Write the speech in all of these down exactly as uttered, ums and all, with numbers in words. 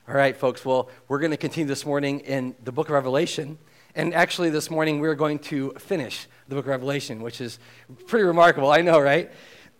All right, folks, well, we're going to continue this morning in the book of Revelation. And actually, this morning, we're going to finish the book of Revelation, which is pretty remarkable. I know, right?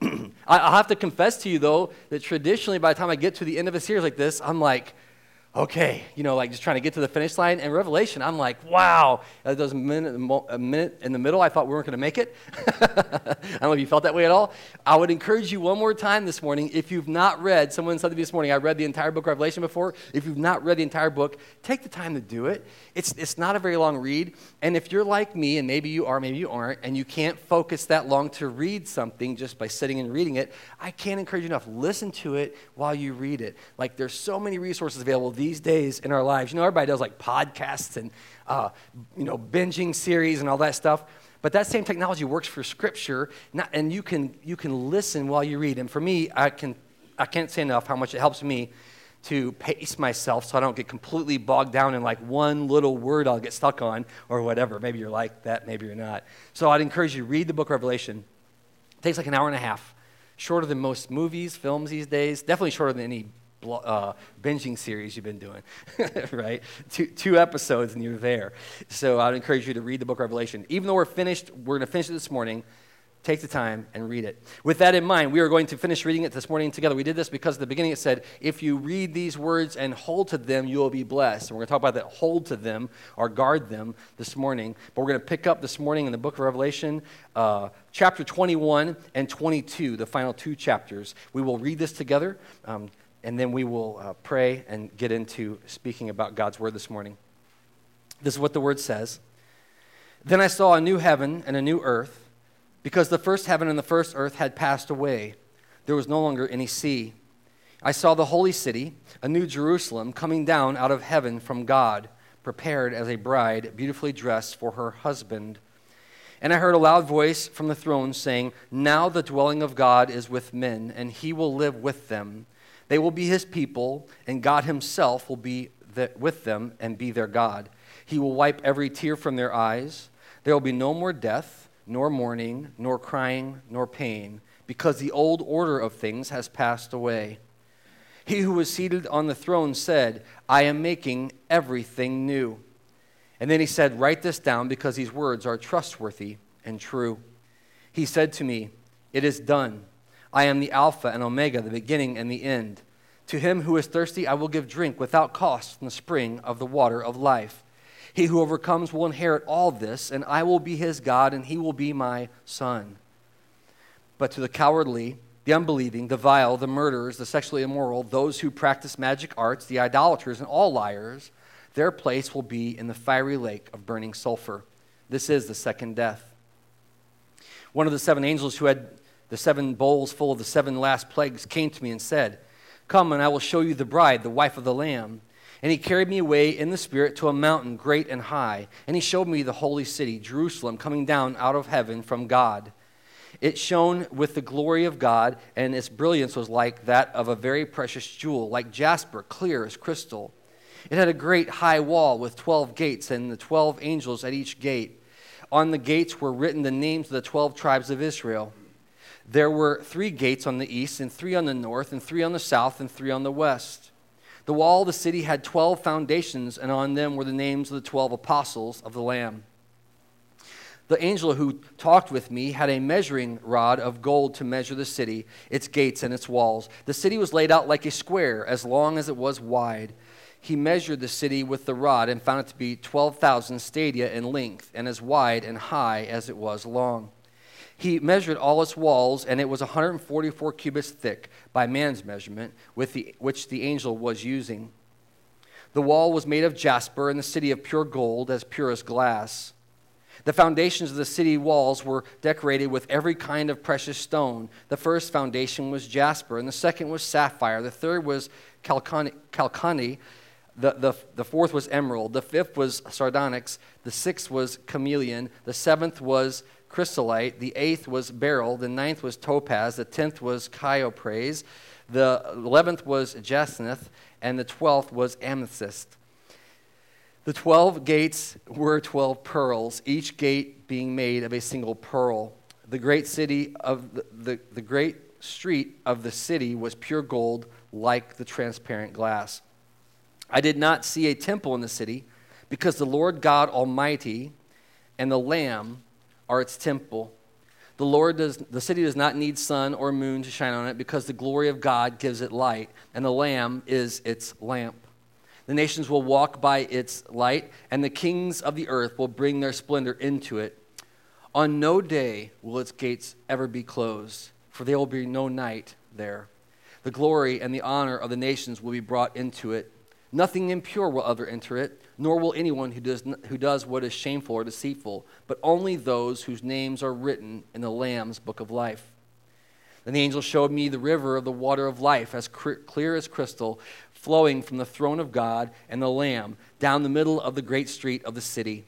I'll have to confess to you, though, that traditionally, by the time I get to the end of a series like this, I'm like, okay, you know, like just trying to get to the finish line. And Revelation, I'm like, wow. Uh, Those minute, a minute in the middle, I thought we weren't going to make it. I don't know if you felt that way at all. I would encourage you one more time this morning, if you've not read, someone said to me this morning, I read the entire book of Revelation before. If you've not read the entire book, take the time to do it. It's it's not a very long read. And if you're like me, and maybe you are, maybe you aren't, and you can't focus that long to read something just by sitting and reading it, I can't encourage you enough. Listen to it while you read it. Like, there's so many resources available these days in our lives. You know, everybody does like podcasts and, uh, you know, binging series and all that stuff. But that same technology works for Scripture, not, and you can you can listen while you read. And for me, I can I can't say enough how much it helps me to pace myself so I don't get completely bogged down in like one little word I'll get stuck on or whatever. Maybe you're like that, maybe you're not. So I'd encourage you to read the book of Revelation. It takes like an hour and a half, shorter than most movies, films these days, definitely shorter than any Uh, binging series you've been doing, right? Two, two episodes and you're there. So I'd encourage you to read the book of Revelation. Even though we're finished, we're going to finish it this morning. Take the time and read it. With that in mind, we are going to finish reading it this morning together. We did this because at the beginning it said, if you read these words and hold to them, you will be blessed. And we're going to talk about that hold to them or guard them this morning. But we're going to pick up this morning in the book of Revelation, uh, chapter twenty-one and twenty-two, the final two chapters. We will read this together. Um, And then we will uh, pray and get into speaking about God's word this morning. This is what the word says. Then I saw a new heaven and a new earth, because the first heaven and the first earth had passed away. There was no longer any sea. I saw the holy city, a new Jerusalem, coming down out of heaven from God, prepared as a bride, beautifully dressed for her husband. And I heard a loud voice from the throne saying, now the dwelling of God is with men, and he will live with them. They will be his people, and God himself will be the, with them and be their God. He will wipe every tear from their eyes. There will be no more death, nor mourning, nor crying, nor pain, because the old order of things has passed away. He who was seated on the throne said, I am making everything new. And then he said, write this down, because these words are trustworthy and true. He said to me, it is done. I am the Alpha and Omega, the beginning and the end. To him who is thirsty, I will give drink without cost from the spring of the water of life. He who overcomes will inherit all this, and I will be his God, and he will be my son. But to the cowardly, the unbelieving, the vile, the murderers, the sexually immoral, those who practice magic arts, the idolaters, and all liars, their place will be in the fiery lake of burning sulfur. This is the second death. One of the seven angels who had the seven bowls full of the seven last plagues came to me and said, come, and I will show you the bride, the wife of the Lamb. And he carried me away in the Spirit to a mountain great and high, and he showed me the holy city, Jerusalem, coming down out of heaven from God. It shone with the glory of God, and its brilliance was like that of a very precious jewel, like jasper, clear as crystal. It had a great high wall with twelve gates, and the twelve angels at each gate. On the gates were written the names of the twelve tribes of Israel. There were three gates on the east, and three on the north, and three on the south, and three on the west. The wall of the city had twelve foundations, and on them were the names of the twelve apostles of the Lamb. The angel who talked with me had a measuring rod of gold to measure the city, its gates, and its walls. The city was laid out like a square, as long as it was wide. He measured the city with the rod and found it to be twelve thousand stadia in length, and as wide and high as it was long. He measured all its walls, and it was one hundred forty-four cubits thick by man's measurement, with the, which the angel was using. The wall was made of jasper, and the city of pure gold, as pure as glass. The foundations of the city walls were decorated with every kind of precious stone. The first foundation was jasper, and the second was sapphire. The third was calcani, calcani. The, the, the fourth was emerald. The fifth was sardonyx. The sixth was chameleon. The seventh was chrysolite. The eighth was beryl. The ninth was topaz. The tenth was chrysoprase. The eleventh was jacinth. And the twelfth was amethyst. The twelve gates were twelve pearls, each gate being made of a single pearl. The great city of the, the, the great street of the city was pure gold, like the transparent glass. I did not see a temple in the city, because the Lord God Almighty and the Lamb are its temple. The Lord does, the city does not need sun or moon to shine on it, because the glory of God gives it light, and the Lamb is its lamp. The nations will walk by its light, and the kings of the earth will bring their splendor into it. On no day will its gates ever be closed, for there will be no night there. The glory and the honor of the nations will be brought into it. Nothing impure will ever enter it, nor will anyone who does, who does what is shameful or deceitful, but only those whose names are written in the Lamb's book of life. Then the angel showed me the river of the water of life, as cr- clear as crystal, flowing from the throne of God and the Lamb down the middle of the great street of the city.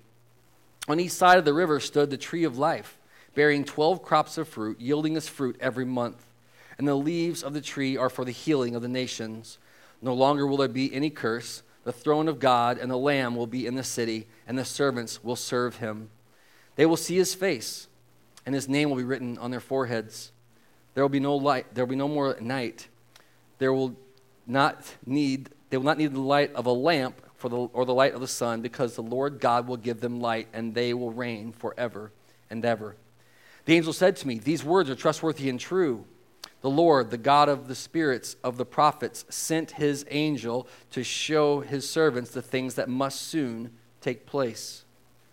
On each side of the river stood the tree of life, bearing twelve crops of fruit, yielding its fruit every month. And the leaves of the tree are for the healing of the nations. No longer will there be any curse. The throne of God and the Lamb will be in the city, and the servants will serve him. They will see his face, and his name will be written on their foreheads. There will be no light. There will be no more night. There will not need. They will not need the light of a lamp for the or the light of the sun, because the Lord God will give them light, and they will reign forever and ever. The angel said to me, "These words are trustworthy and true." The Lord, the God of the spirits of the prophets, sent his angel to show his servants the things that must soon take place.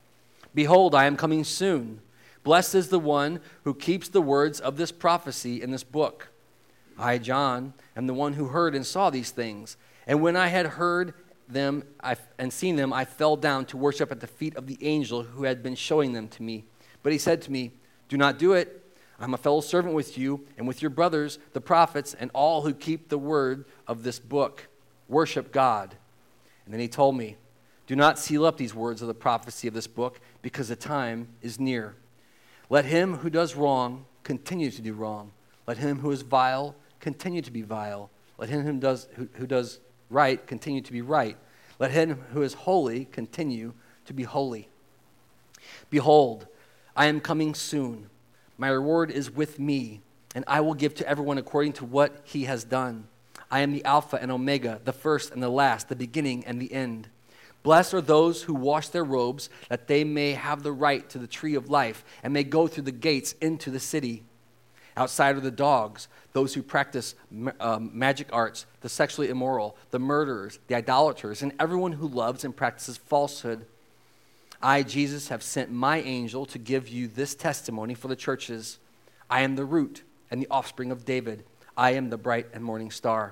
Behold, I am coming soon. Blessed is the one who keeps the words of this prophecy in this book. I, John, am the one who heard and saw these things. And when I had heard them I, and seen them, I fell down to worship at the feet of the angel who had been showing them to me. But he said to me, "Do not do it. I'm a fellow servant with you and with your brothers, the prophets, and all who keep the word of this book. Worship God." And then he told me, "Do not seal up these words of the prophecy of this book, because the time is near. Let him who does wrong continue to do wrong. Let him who is vile continue to be vile. Let him who does, who, who does right continue to be right. Let him who is holy continue to be holy. Behold, I am coming soon. My reward is with me, and I will give to everyone according to what he has done. I am the Alpha and Omega, the first and the last, the beginning and the end. Blessed are those who wash their robes, that they may have the right to the tree of life, and may go through the gates into the city. Outside are the dogs, those who practice um, magic arts, the sexually immoral, the murderers, the idolaters, and everyone who loves and practices falsehood. I, Jesus, have sent my angel to give you this testimony for the churches. I am the root and the offspring of David. I am the bright and morning star."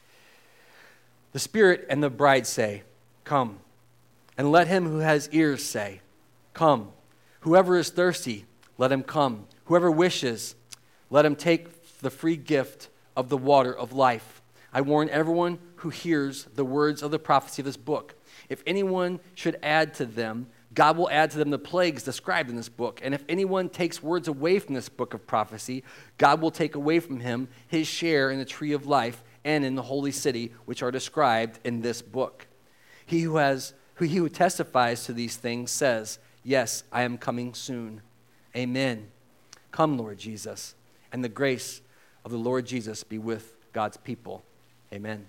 The Spirit and the bride say, "Come." And let him who has ears say, "Come." Whoever is thirsty, let him come. Whoever wishes, let him take the free gift of the water of life. I warn everyone who hears the words of the prophecy of this book. If anyone should add to them, God will add to them the plagues described in this book. And if anyone takes words away from this book of prophecy, God will take away from him his share in the tree of life and in the holy city, which are described in this book. He who has, who he who testifies to these things says, "Yes, I am coming soon." Amen. Come, Lord Jesus, and the grace of the Lord Jesus be with God's people. Amen.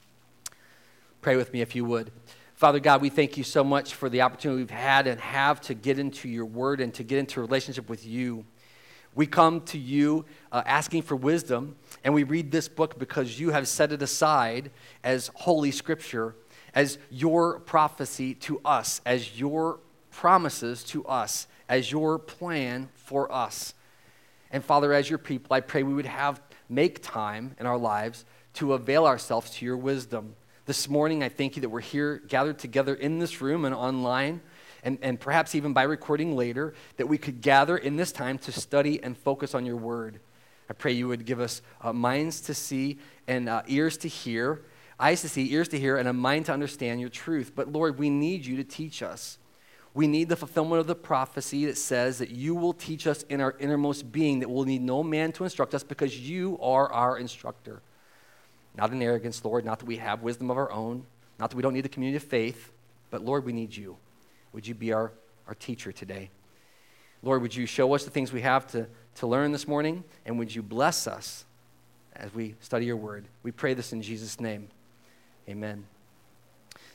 Pray with me if you would. Father God, we thank you so much for the opportunity we've had and have to get into your word and to get into a relationship with you. We come to you uh, asking for wisdom, and we read this book because you have set it aside as holy scripture, as your prophecy to us, as your promises to us, as your plan for us. And Father, as your people, I pray we would have make time in our lives to avail ourselves to your wisdom. This morning, I thank you that we're here gathered together in this room and online, and, and perhaps even by recording later, that we could gather in this time to study and focus on your word. I pray you would give us uh, minds to see and uh, ears to hear, eyes to see, ears to hear, and a mind to understand your truth. But Lord, we need you to teach us. We need the fulfillment of the prophecy that says that you will teach us in our innermost being, that we'll need no man to instruct us because you are our instructor. Not in arrogance, Lord, not that we have wisdom of our own, not that we don't need the community of faith, but Lord, we need you. Would you be our, our teacher today? Lord, would you show us the things we have to, to learn this morning, and would you bless us as we study your word? We pray this in Jesus' name. Amen.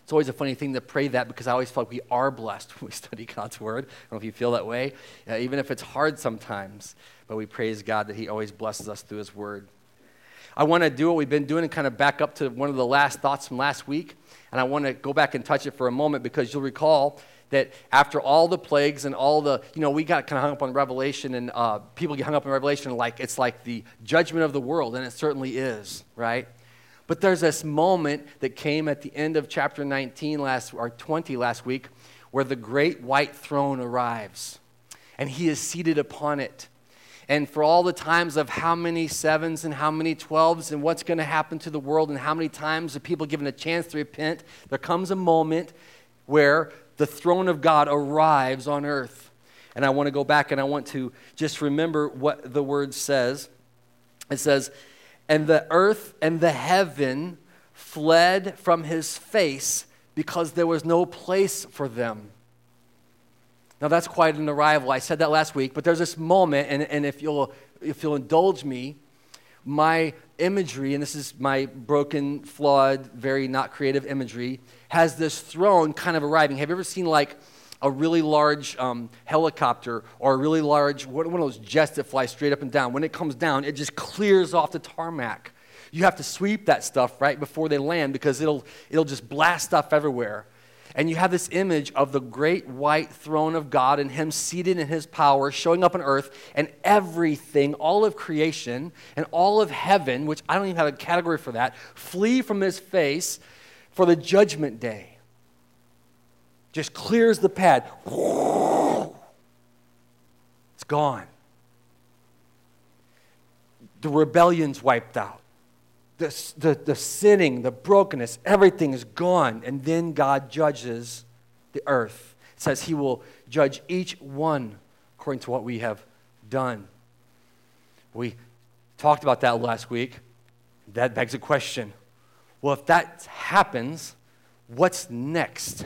It's always a funny thing to pray that because I always feel like we are blessed when we study God's word. I don't know if you feel that way, uh, even if it's hard sometimes. But we praise God that he always blesses us through his word. I want to do what we've been doing and kind of back up to one of the last thoughts from last week. And I want to go back and touch it for a moment because you'll recall that after all the plagues and all the, you know, we got kind of hung up on Revelation, and uh, people get hung up on Revelation like it's like the judgment of the world, and it certainly is, right? But there's this moment that came at the end of chapter nineteen last, or twenty last week, where the great white throne arrives, and he is seated upon it. And for all the times of how many sevens and how many twelves and what's going to happen to the world and how many times are people given a chance to repent, there comes a moment where the throne of God arrives on earth. And I want to go back and I want to just remember what the word says. It says, "And the earth and the heaven fled from his face because there was no place for them." Now that's quite an arrival. I said that last week, but there's this moment, and, and if you'll if you'll indulge me, my imagery, and this is my broken, flawed, very not creative imagery, has this throne kind of arriving. Have you ever seen like a really large um, helicopter or a really large, one of those jets that fly straight up and down? When it comes down, it just clears off the tarmac. You have to sweep that stuff right before they land because it'll it'll just blast stuff everywhere. And you have this image of the great white throne of God and him seated in his power, showing up on earth, and everything, all of creation and all of heaven, which I don't even have a category for that, flee from his face for the judgment day. Just clears the pad. It's gone. The rebellion's wiped out. The, the, the sinning, the brokenness, everything is gone. And then God judges the earth. It says he will judge each one according to what we have done. We talked about that last week. That begs a question. Well, if that happens, what's next?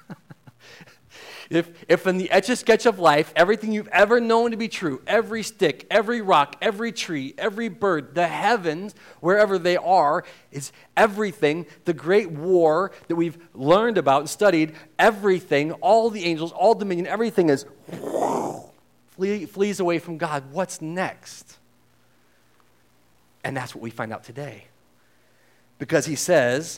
If, if in the Etch-a-Sketch of life, everything you've ever known to be true, every stick, every rock, every tree, every bird, the heavens, wherever they are, is everything, the great war that we've learned about and studied, everything, all the angels, all dominion, everything is flee, flees away from God. What's next? And that's what we find out today. Because he says,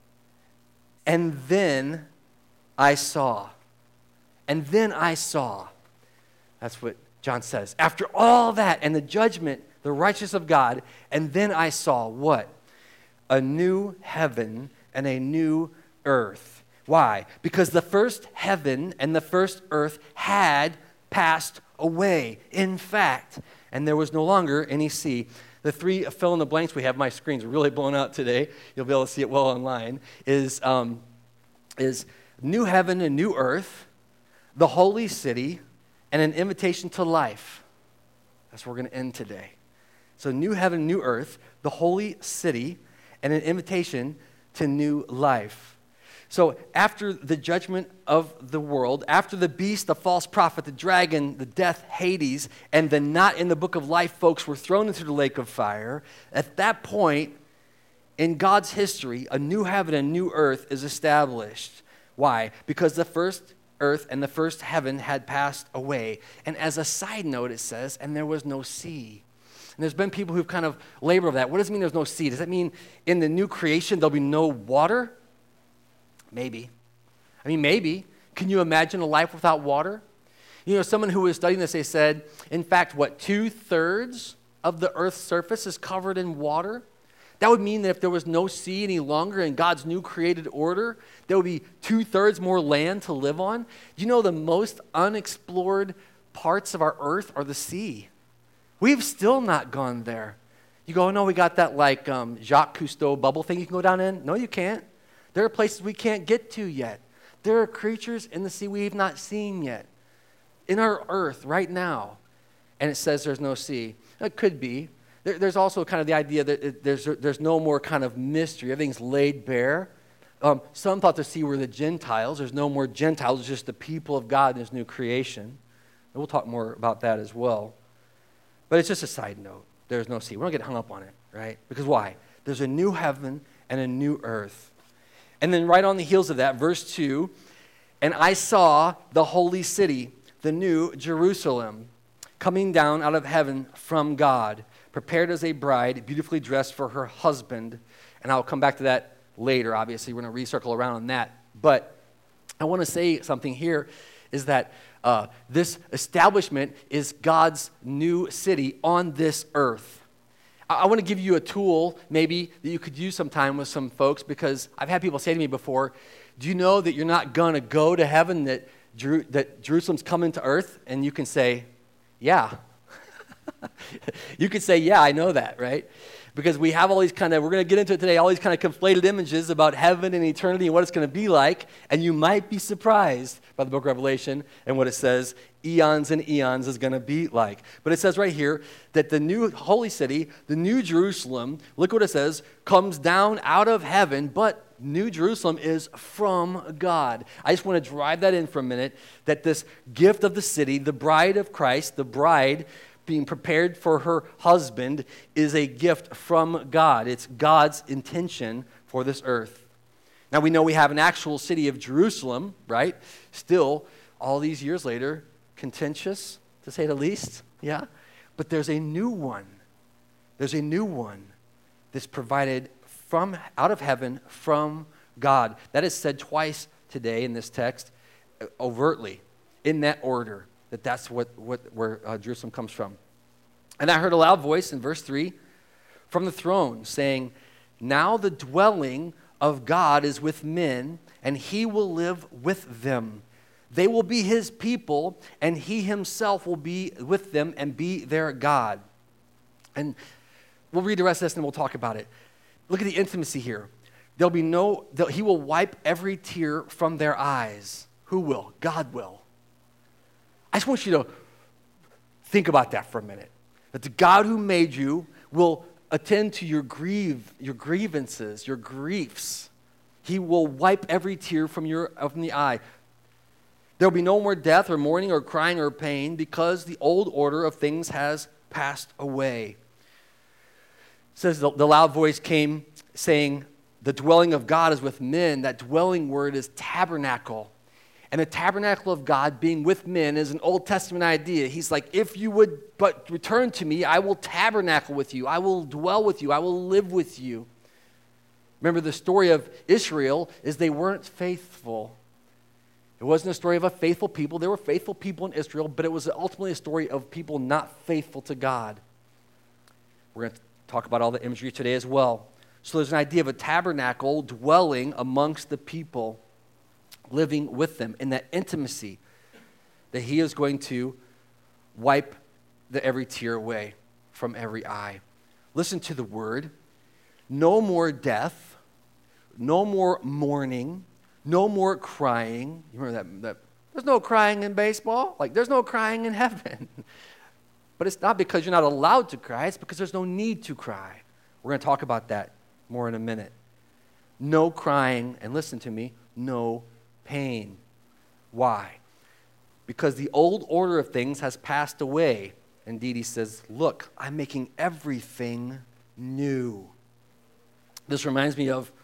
"And then I saw." And then I saw. That's what John says. After all that and the judgment, the righteousness of God, and then I saw what? A new heaven and a new earth. Why? Because the first heaven and the first earth had passed away, in fact, and there was no longer any sea. The three fill in the blanks we have, my screen's really blown out today. You'll be able to see it well online, is, um, is new heaven and new earth, the holy city, and an invitation to life. That's where we're going to end today. So new heaven, new earth, the holy city, and an invitation to new life. So after the judgment of the world, after the beast, the false prophet, the dragon, the death, Hades, and the not in the book of life folks were thrown into the lake of fire, at that point in God's history, a new heaven and new earth is established. Why? Because the first earth and the first heaven had passed away. And as a side note, it says, and there was no sea. And there's been people who've kind of labored over that. What does it mean there's no sea? Does that mean in the new creation there'll be no water? Maybe. I mean, maybe. Can you imagine a life without water? You know, someone who was studying this, they said, in fact, what, two-thirds of the earth's surface is covered in water? That would mean that if there was no sea any longer in God's new created order, there would be two-thirds more land to live on. Do you know the most unexplored parts of our earth are the sea? We've still not gone there. You go, no, we got that like um, Jacques Cousteau bubble thing you can go down in. No, you can't. There are places we can't get to yet. There are creatures in the sea we've not seen yet. In our earth right now. And it says there's no sea. It could be. There, there's also kind of the idea that it, there's, there's no more kind of mystery. Everything's laid bare. Um, some thought the sea were the Gentiles. There's no more Gentiles. It's just the people of God in his new creation. And we'll talk more about that as well. But it's just a side note. There's no sea. We don't get hung up on it, right? Because why? There's a new heaven and a new earth. And then right on the heels of that, verse two, and I saw the holy city, the new Jerusalem, coming down out of heaven from God, prepared as a bride, beautifully dressed for her husband. And I'll come back to that later, obviously. We're going to recircle around on that. But I want to say something here is that uh, this establishment is God's new city on this earth. I, I want to give you a tool maybe that you could use sometime with some folks, because I've had people say to me before, do you know that you're not going to go to heaven, that, Jeru- that Jerusalem's coming to earth? And you can say, yeah. You could say, yeah, I know that, right? Because we have all these kind of, we're going to get into it today, all these kind of conflated images about heaven and eternity and what it's going to be like, and you might be surprised by the book of Revelation and what it says eons and eons is going to be like. But it says right here that the new holy city, the new Jerusalem, look what it says, comes down out of heaven, but New Jerusalem is from God. I just want to drive that in for a minute, that this gift of the city, the bride of Christ, the bride being prepared for her husband, is a gift from God. It's God's intention for this earth. Now we know we have an actual city of Jerusalem, right? Still, all these years later, contentious, to say the least, yeah? But there's a new one. There's a new one that's provided from out of heaven from God. That is said twice today in this text, overtly, in that order, that that's what, what where uh, Jerusalem comes from. And I heard a loud voice in verse three from the throne saying, now the dwelling of God is with men, and he will live with them. They will be his people, and he himself will be with them and be their God. And we'll read the rest of this and we'll talk about it. Look at the intimacy here. There'll be no, he will wipe every tear from their eyes. Who will? God will. I just want you to think about that for a minute. That the God who made you will attend to your grieve, your grievances, your griefs. He will wipe every tear from your from the eye. There will be no more death or mourning or crying or pain, because the old order of things has passed away. It says the, the loud voice came saying, the dwelling of God is with men. That dwelling word is tabernacle. And the tabernacle of God being with men is an Old Testament idea. He's like, if you would but return to me, I will tabernacle with you. I will dwell with you. I will live with you. Remember, the story of Israel is they weren't faithful. It wasn't a story of a faithful people. There were faithful people in Israel, but it was ultimately a story of people not faithful to God. We're going to talk about all the imagery today as well. So there's an idea of a tabernacle dwelling amongst the people, living with them in that intimacy, that he is going to wipe the every tear away from every eye. Listen to the word. No more death, no more mourning, no more crying. You remember that, that there's no crying in baseball? Like, there's no crying in heaven. But it's not because you're not allowed to cry, it's because there's no need to cry. We're going to talk about that more in a minute. No crying, and listen to me, no pain. Why? Because the old order of things has passed away. Indeed, he says, look, I'm making everything new. This reminds me of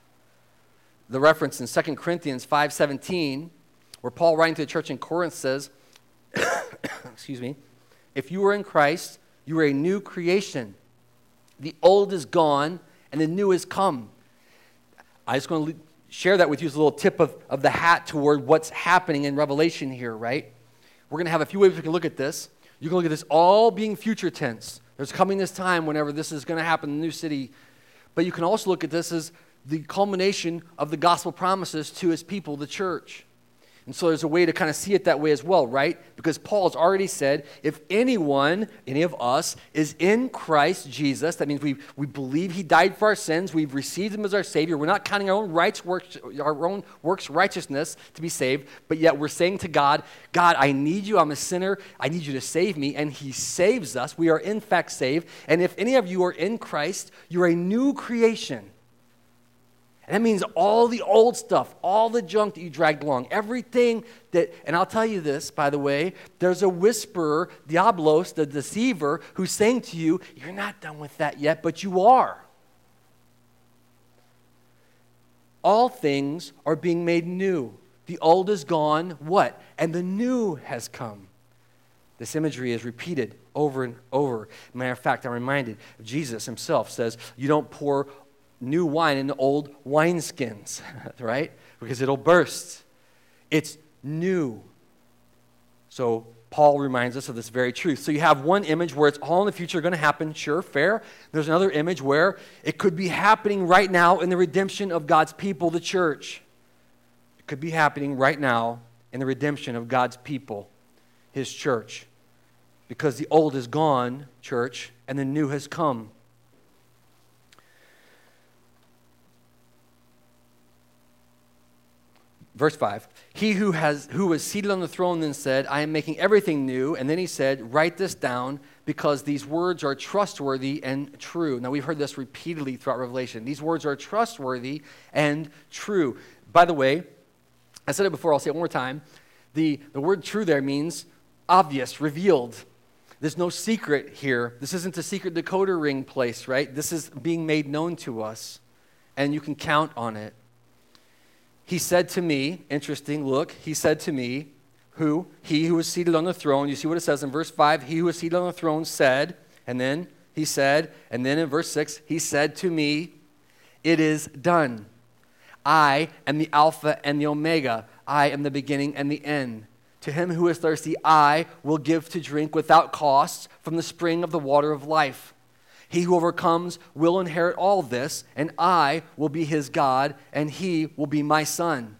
the reference in Second Corinthians five seventeen, where Paul, writing to the church in Corinth, says, excuse me, if you are in Christ, you are a new creation. The old is gone, and the new has come. I just want to share that with you as a little tip of, of the hat toward what's happening in Revelation here, right? We're going to have a few ways we can look at this. You can look at this all being future tense. There's coming this time whenever this is going to happen in the new city. But you can also look at this as the culmination of the gospel promises to his people, the church. And so there's a way to kind of see it that way as well, right? Because Paul has already said, if anyone, any of us, is in Christ Jesus, that means we we believe he died for our sins, we've received him as our Savior, we're not counting our own rights, works, our own works righteousness to be saved, but yet we're saying to God, God, I need you, I'm a sinner, I need you to save me, and he saves us. We are in fact saved, and if any of you are in Christ, you're a new creation. And that means all the old stuff, all the junk that you dragged along, everything that, and I'll tell you this, by the way, there's a whisperer, Diablos, the deceiver, who's saying to you, you're not done with that yet, but you are. all things are being made new. The old is gone, what? And the new has come. This imagery is repeated over and over. Matter of fact, I'm reminded of Jesus himself says, you don't pour new wine into old wineskins, right? Because it'll burst. It's new. So Paul reminds us of this very truth. So you have one image where it's all in the future going to happen, sure, fair. There's another image where it could be happening right now in the redemption of God's people, the church. It could be happening right now in the redemption of God's people, his church. Because the old is gone, church, and the new has come. Verse five, he who has who was seated on the throne then said, I am making everything new. And then he said, write this down because these words are trustworthy and true. Now we've heard this repeatedly throughout Revelation. These words are trustworthy and true. By the way, I said it before, I'll say it one more time. The, the word true there means obvious, revealed. There's no secret here. This isn't a secret decoder ring place, right? This is being made known to us, and you can count on it. He said to me, interesting, look, he said to me, who? He who was seated on the throne. You see what it says in verse five? He who was seated on the throne said, and then he said, and then in verse six, he said to me, it is done. I am the Alpha and the Omega. I am the beginning and the end. To him who is thirsty, I will give to drink without cost from the spring of the water of life. He who overcomes will inherit all this, and I will be his God, and he will be my son.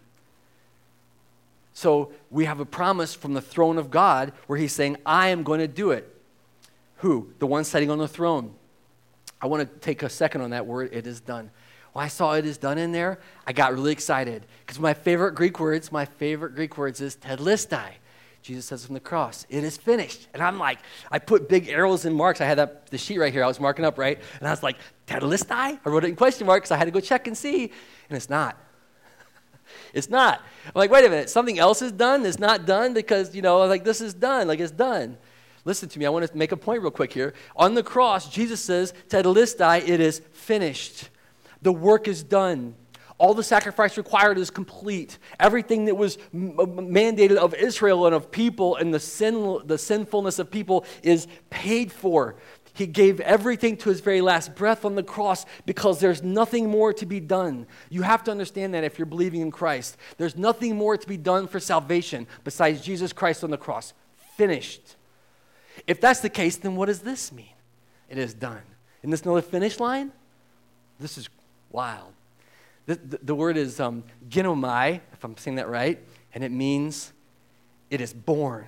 So we have a promise from the throne of God where he's saying, I am going to do it. Who? The one sitting on the throne. I want to take a second on that word, it is done. When I saw it is done in there, I got really excited because my favorite Greek words, my favorite Greek words is tetelestai. Jesus says from the cross, it is finished. And I'm like, I put big arrows and marks. I had that, the sheet right here I was marking up, right? And I was like, tetelestai? I wrote it in question marks because I had to go check and see. And it's not. It's not. I'm like, wait a minute, something else is done? It's not done because, you know, like this is done, like it's done. Listen to me, I want to make a point real quick here. On the cross, Jesus says, tetelestai, it is finished. The work is done. All the sacrifice required is complete. Everything that was m- mandated of Israel and of people and the sin, the sinfulness of people is paid for. He gave everything to his very last breath on the cross because there's nothing more to be done. You have to understand that if you're believing in Christ. There's nothing more to be done for salvation besides Jesus Christ on the cross. Finished. If that's the case, then what does this mean? It is done. Isn't this another finish line? This is wild. The, the, the word is um, ginomai, if I'm saying that right, and it means it is born.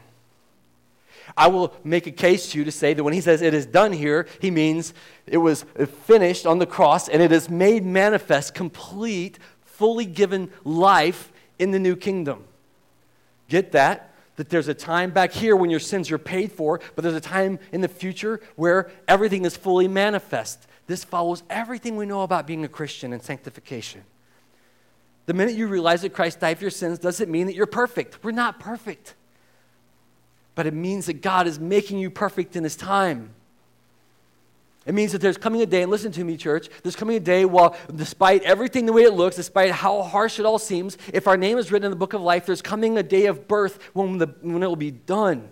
I will make a case to you to say that when he says it is done here, he means it was finished on the cross and it is made manifest, complete, fully given life in the new kingdom. Get that? That there's a time back here when your sins are paid for, but there's a time in the future where everything is fully manifest. This follows everything we know about being a Christian and sanctification. The minute you realize that Christ died for your sins doesn't mean that you're perfect. We're not perfect. But it means that God is making you perfect in his time. It means that there's coming a day, and listen to me, church, there's coming a day while, despite everything the way it looks, despite how harsh it all seems, if our name is written in the book of life, there's coming a day of birth when, the, when it will be done.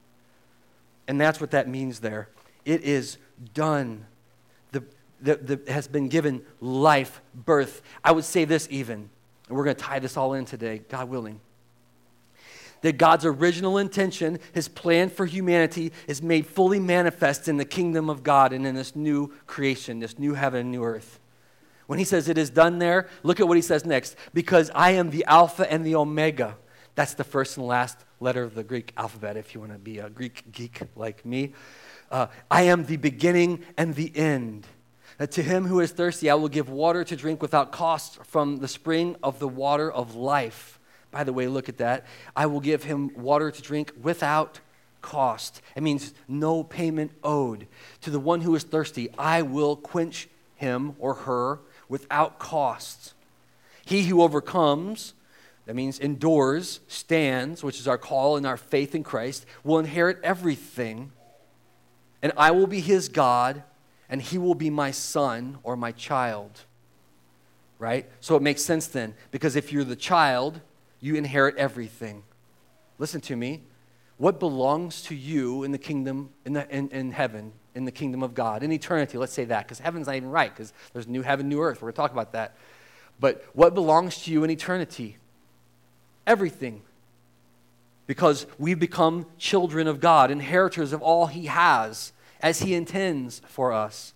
And that's what that means there. It is done. The, the, the has been given life, birth. I would say this even, and we're going to tie this all in today, God willing. That God's original intention, his plan for humanity, is made fully manifest in the kingdom of God and in this new creation, this new heaven and new earth. When he says it is done there, look at what he says next. Because I am the Alpha and the Omega. That's the first and last letter of the Greek alphabet, if you want to be a Greek geek like me. Uh, I am the beginning and the end. Uh, to him who is thirsty, I will give water to drink without cost from the spring of the water of life. By the way, look at that. I will give him water to drink without cost. It means no payment owed. To the one who is thirsty, I will quench him or her without cost. He who overcomes, that means endures, stands, which is our call and our faith in Christ, will inherit everything. And I will be his God, and he will be my son or my child. right? So it makes sense then, because if you're the child, you inherit everything. Listen to me. What belongs to you in the kingdom, in, the, in, in heaven, in the kingdom of God, in eternity, let's say that, because heaven's not even right, because there's new heaven, new earth. We're going to talk about that. But what belongs to you in eternity? Everything. Because we've become children of God, inheritors of all he has, as he intends for us.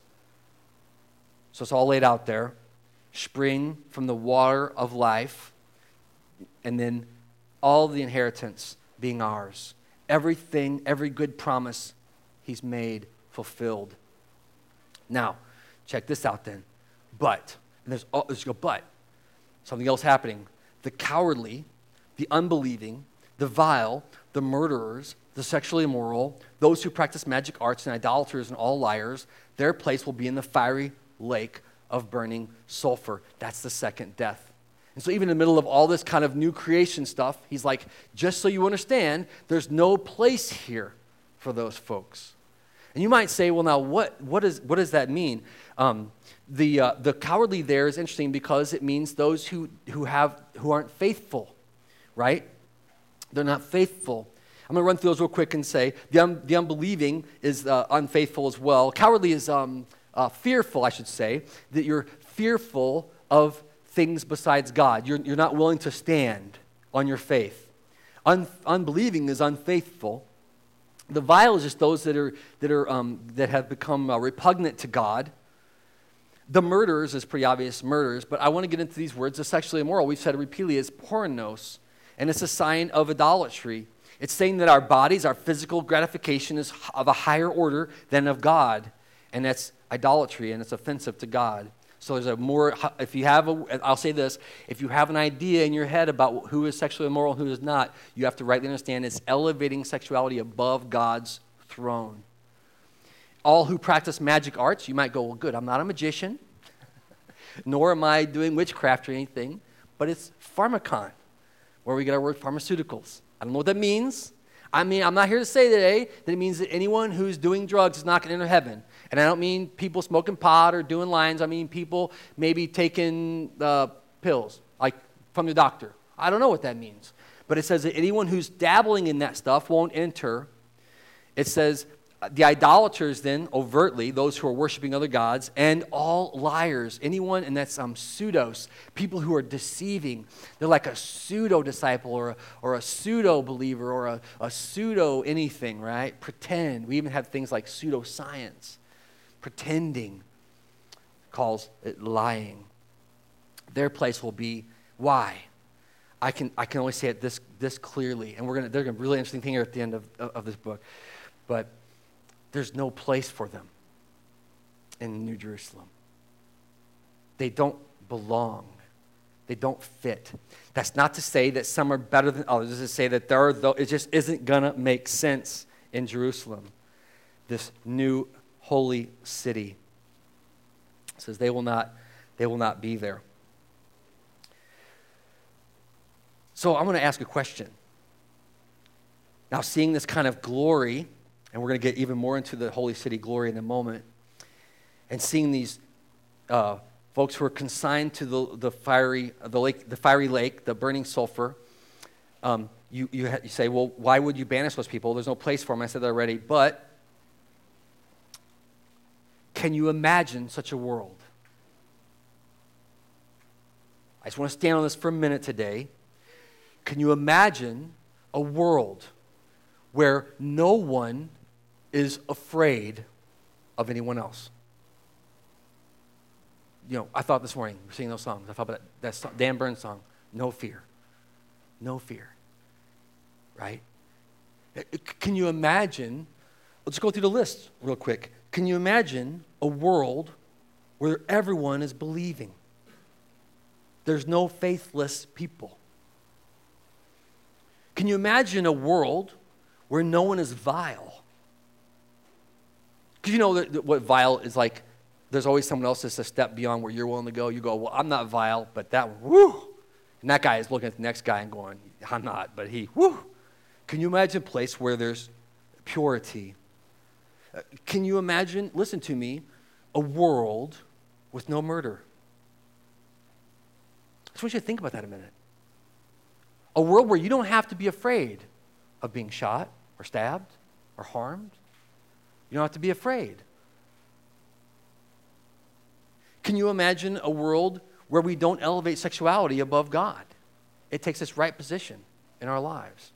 So it's all laid out there. Spring from the water of life, and then all the inheritance being ours. Everything, every good promise he's made, fulfilled. Now, check this out then. But, and there's, oh, there's a but. Something else happening. The cowardly, the unbelieving, the vile, the murderers, the sexually immoral, those who practice magic arts and idolaters and all liars, their place will be in the fiery lake of burning sulfur. That's the second death. And so even in the middle of all this kind of new creation stuff, he's like, just so you understand, there's no place here for those folks. And you might say, well, now what, what, is, what does that mean? Um, the, uh, the cowardly there is interesting because it means those who, who, have, who aren't faithful, right? They're not faithful. I'm going to run through those real quick and say the, un, the unbelieving is uh, unfaithful as well. Cowardly is um, uh, fearful, I should say, that you're fearful of things besides God. You're, you're not willing to stand on your faith. Un, unbelieving is unfaithful. The vile is just those that are that are um, that have become uh, repugnant to God. The murderers is pretty obvious, murders, but I want to get into these words. The sexually immoral, we've said it repeatedly, is pornos, and it's a sign of idolatry. It's saying that our bodies, our physical gratification is of a higher order than of God, and that's idolatry, and it's offensive to God. So there's a more, if you have a, I'll say this, if you have an idea in your head about who is sexually immoral and who is not, you have to rightly understand it's elevating sexuality above God's throne. All who practice magic arts, you might go, well, good, I'm not a magician, nor am I doing witchcraft or anything, but it's pharmacon, where we get our word pharmaceuticals. I don't know what that means. I mean, I'm not here to say today that it means that anyone who's doing drugs is not going to enter heaven. And I don't mean people smoking pot or doing lines. I mean people maybe taking uh, pills, like from the doctor. I don't know what that means. But it says that anyone who's dabbling in that stuff won't enter. It says the idolaters then, overtly, those who are worshiping other gods, and all liars. Anyone, and that's um, pseudos, people who are deceiving. They're like a pseudo-disciple or a, or a pseudo-believer or a, a pseudo-anything, right? Pretend. We even have things like pseudoscience. Pretending calls it lying. Their place will be, why? I can I can only say it this this clearly, and we're gonna there's a really interesting thing here at the end of, of, of this book. But there's no place for them in New Jerusalem. They don't belong. They don't fit. That's not to say that some are better than others. It's to say that there are though it just isn't gonna make sense in Jerusalem. This new holy city. It says they will not, they will not be there. So I'm going to ask a question. Now, seeing this kind of glory, and we're going to get even more into the holy city glory in a moment, and seeing these uh, folks who are consigned to the, the fiery the lake, the fiery lake, the burning sulfur, um, you you, ha- you say, well, why would you banish those people? There's no place for them. I said that already, but can you imagine such a world? I just want to stand on this for a minute today. Can you imagine a world where no one is afraid of anyone else? You know, I thought this morning, we're singing those songs. I thought about that, that song, Dan Burns song, No Fear. No fear. Right? Can you imagine, let's go through the list real quick. Can you imagine a world where everyone is believing? There's no faithless people. Can you imagine a world where no one is vile? Because you know that, that what vile is like, there's always someone else that's a step beyond where you're willing to go. You go, well, I'm not vile, but that one, whoo. And that guy is looking at the next guy and going, I'm not, but he, whoo. Can you imagine a place where there's purity? Can you imagine, listen to me, a world with no murder? just want you to think about that a minute. A world where you don't have to be afraid of being shot or stabbed or harmed. You don't have to be afraid. Can you imagine a world where we don't elevate sexuality above God? It takes its right position in our lives.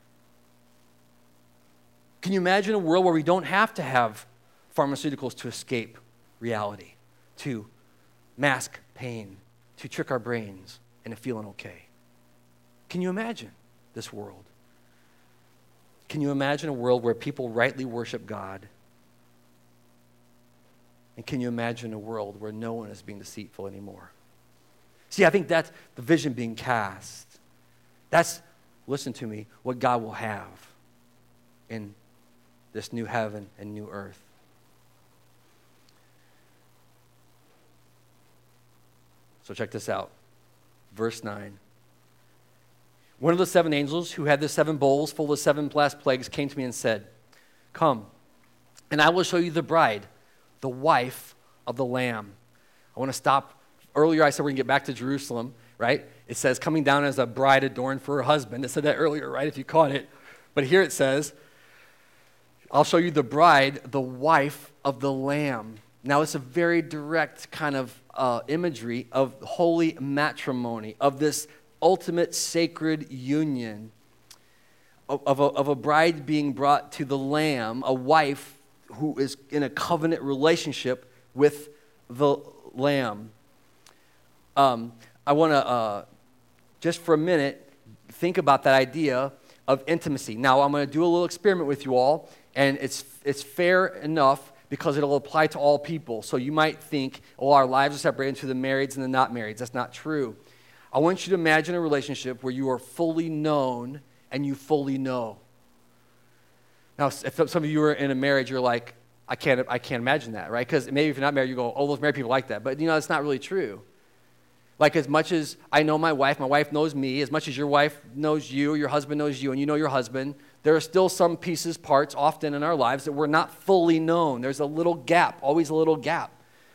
Can you imagine a world where we don't have to have pharmaceuticals to escape reality, to mask pain, to trick our brains into feeling okay? Can you imagine this world? Can you imagine a world where people rightly worship God? And can you imagine a world where no one is being deceitful anymore? See, I think that's the vision being cast. That's, listen to me, what God will have in this new heaven and new earth. So check this out. Verse nine. One of the seven angels who had the seven bowls full of seven last plagues came to me and said, "Come, and I will show you the bride, the wife of the Lamb." I want to stop. Earlier I said we're going to get back to Jerusalem, right? It says coming down as a bride adorned for her husband. It said that earlier, right, if you caught it. But here it says, I'll show you the bride, the wife of the Lamb. Now it's a very direct kind of uh, imagery of holy matrimony, of this ultimate sacred union, of, of, a, of a bride being brought to the Lamb, a wife who is in a covenant relationship with the Lamb. Um, I want to, uh, just for a minute, think about that idea of intimacy. Now, I'm going to do a little experiment with you all, and it's it's fair enough because it'll apply to all people. So you might think, oh, our lives are separated into the marrieds and the not marrieds. That's not true. I want you to imagine a relationship where you are fully known and you fully know. Now, if some of you are in a marriage, you're like, I can't, I can't imagine that, right? Because maybe if you're not married, you go, oh, those married people like that. But, you know, it's not really true. Like as much as I know my wife, my wife knows me, as much as your wife knows you, your husband knows you, and you know your husband, there are still some pieces, parts, often in our lives that we're not fully known. There's a little gap, always a little gap.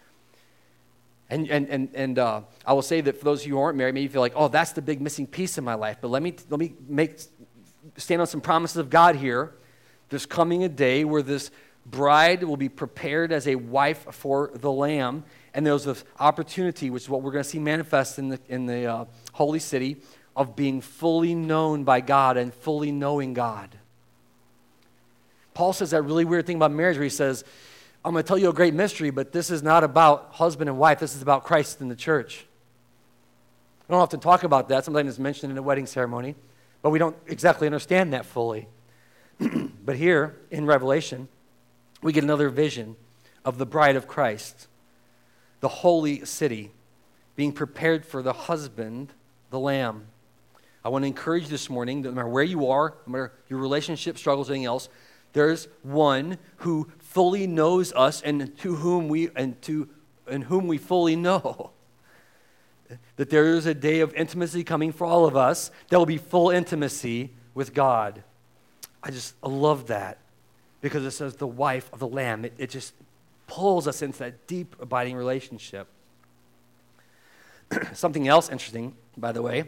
And and and, and uh, I will say that for those of you who aren't married, maybe you feel like, oh, that's the big missing piece in my life. But let me let me make stand on some promises of God here. There's coming a day where this bride will be prepared as a wife for the Lamb. And there's this opportunity, which is what we're going to see manifest in the in the uh, holy city, of being fully known by God and fully knowing God. Paul says that really weird thing about marriage where he says, I'm going to tell you a great mystery, but this is not about husband and wife. This is about Christ and the church. We don't often talk about that. Sometimes it's mentioned in a wedding ceremony, but we don't exactly understand that fully. But here in Revelation, we get another vision of the bride of Christ, the holy city, being prepared for the husband, the Lamb. I want to encourage you this morning, no matter where you are, no matter your relationship struggles, anything else, there's one who fully knows us and to whom we and to and whom we fully know. That there is a day of intimacy coming for all of us. There will be full intimacy with God. I just I love that because it says the wife of the Lamb. It, it just pulls us into that deep, abiding relationship. Something else interesting, by the way,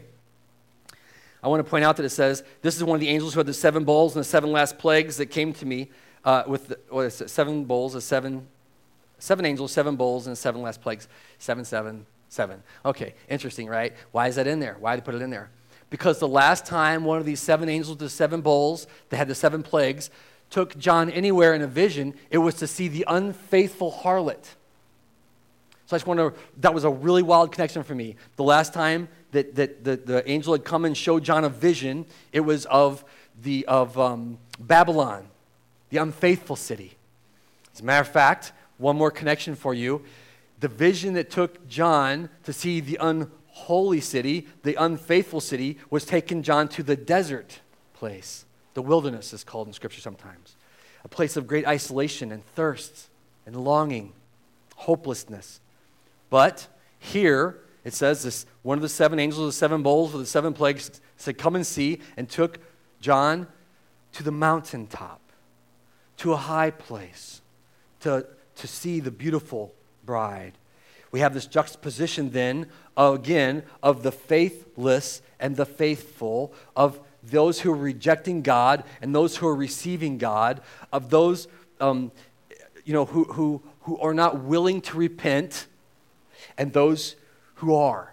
I want to point out that it says, this is one of the angels who had the seven bowls and the seven last plagues that came to me uh, with the, what is it, seven bowls, the seven, seven angels, seven bowls, and seven last plagues. Seven, seven, seven. Okay, interesting, right? Why is that in there? Why did they put it in there? Because the last time one of these seven angels, the seven bowls that had the seven plagues, took John anywhere in a vision, it was to see the unfaithful harlot. So I just want to, that was a really wild connection for me. The last time that, that the, the angel had come and showed John a vision, it was of the of um, Babylon, the unfaithful city. As a matter of fact, one more connection for you. The vision that took John to see the unholy city, the unfaithful city, was taking John to the desert place. The wilderness is called in Scripture sometimes. A place of great isolation and thirst and longing, hopelessness. But here, it says this, one of the seven angels of the seven bowls with the seven plagues said, come and see, and took John to the mountaintop, to a high place, to, to see the beautiful bride. We have this juxtaposition then, again, of the faithless and the faithful, of those who are rejecting God and those who are receiving God, of those um, you know, who, who, who are not willing to repent and those who are.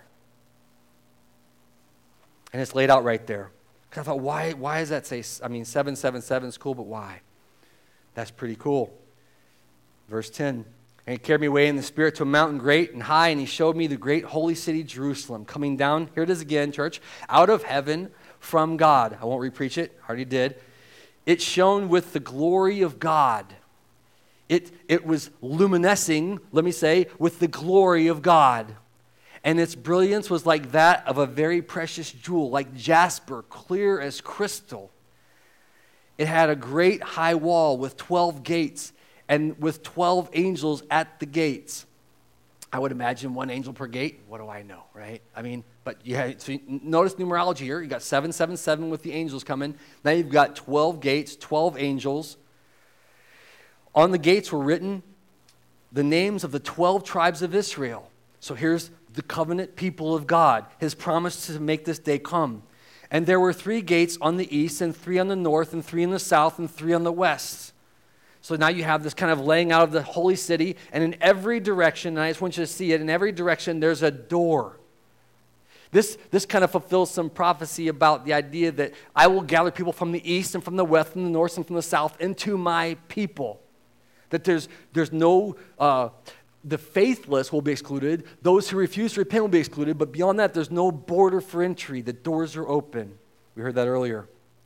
And it's laid out right there. Because I thought, why, why does that say, I mean, seven seven seven is cool, but why? That's pretty cool. Verse ten. And he carried me away in the Spirit to a mountain great and high, and he showed me the great holy city, Jerusalem, coming down, here it is again, church, out of heaven from God. I won't repreach it, I already did. It shone with the glory of God. It, it was luminescing, let me say, with the glory of God. And its brilliance was like that of a very precious jewel, like jasper, clear as crystal. It had a great high wall with twelve gates, and with twelve angels at the gates. I would imagine one angel per gate. What do I know, right? I mean, but you have, so you notice numerology here. You got seven seven seven with the angels coming. Now you've got twelve gates, twelve angels. On the gates were written the names of the twelve tribes of Israel. So here's the covenant people of God, his promise to make this day come. And there were three gates on the east, and three on the north, and three in the south, and three on the west. So now you have this kind of laying out of the holy city, and in every direction, and I just want you to see it, in every direction there's a door. This, this kind of fulfills some prophecy about the idea that I will gather people from the east and from the west, from the north and from the south into my people. That there's, there's no, uh, the faithless will be excluded, those who refuse to repent will be excluded, but beyond that there's no border for entry. The doors are open. We heard that earlier.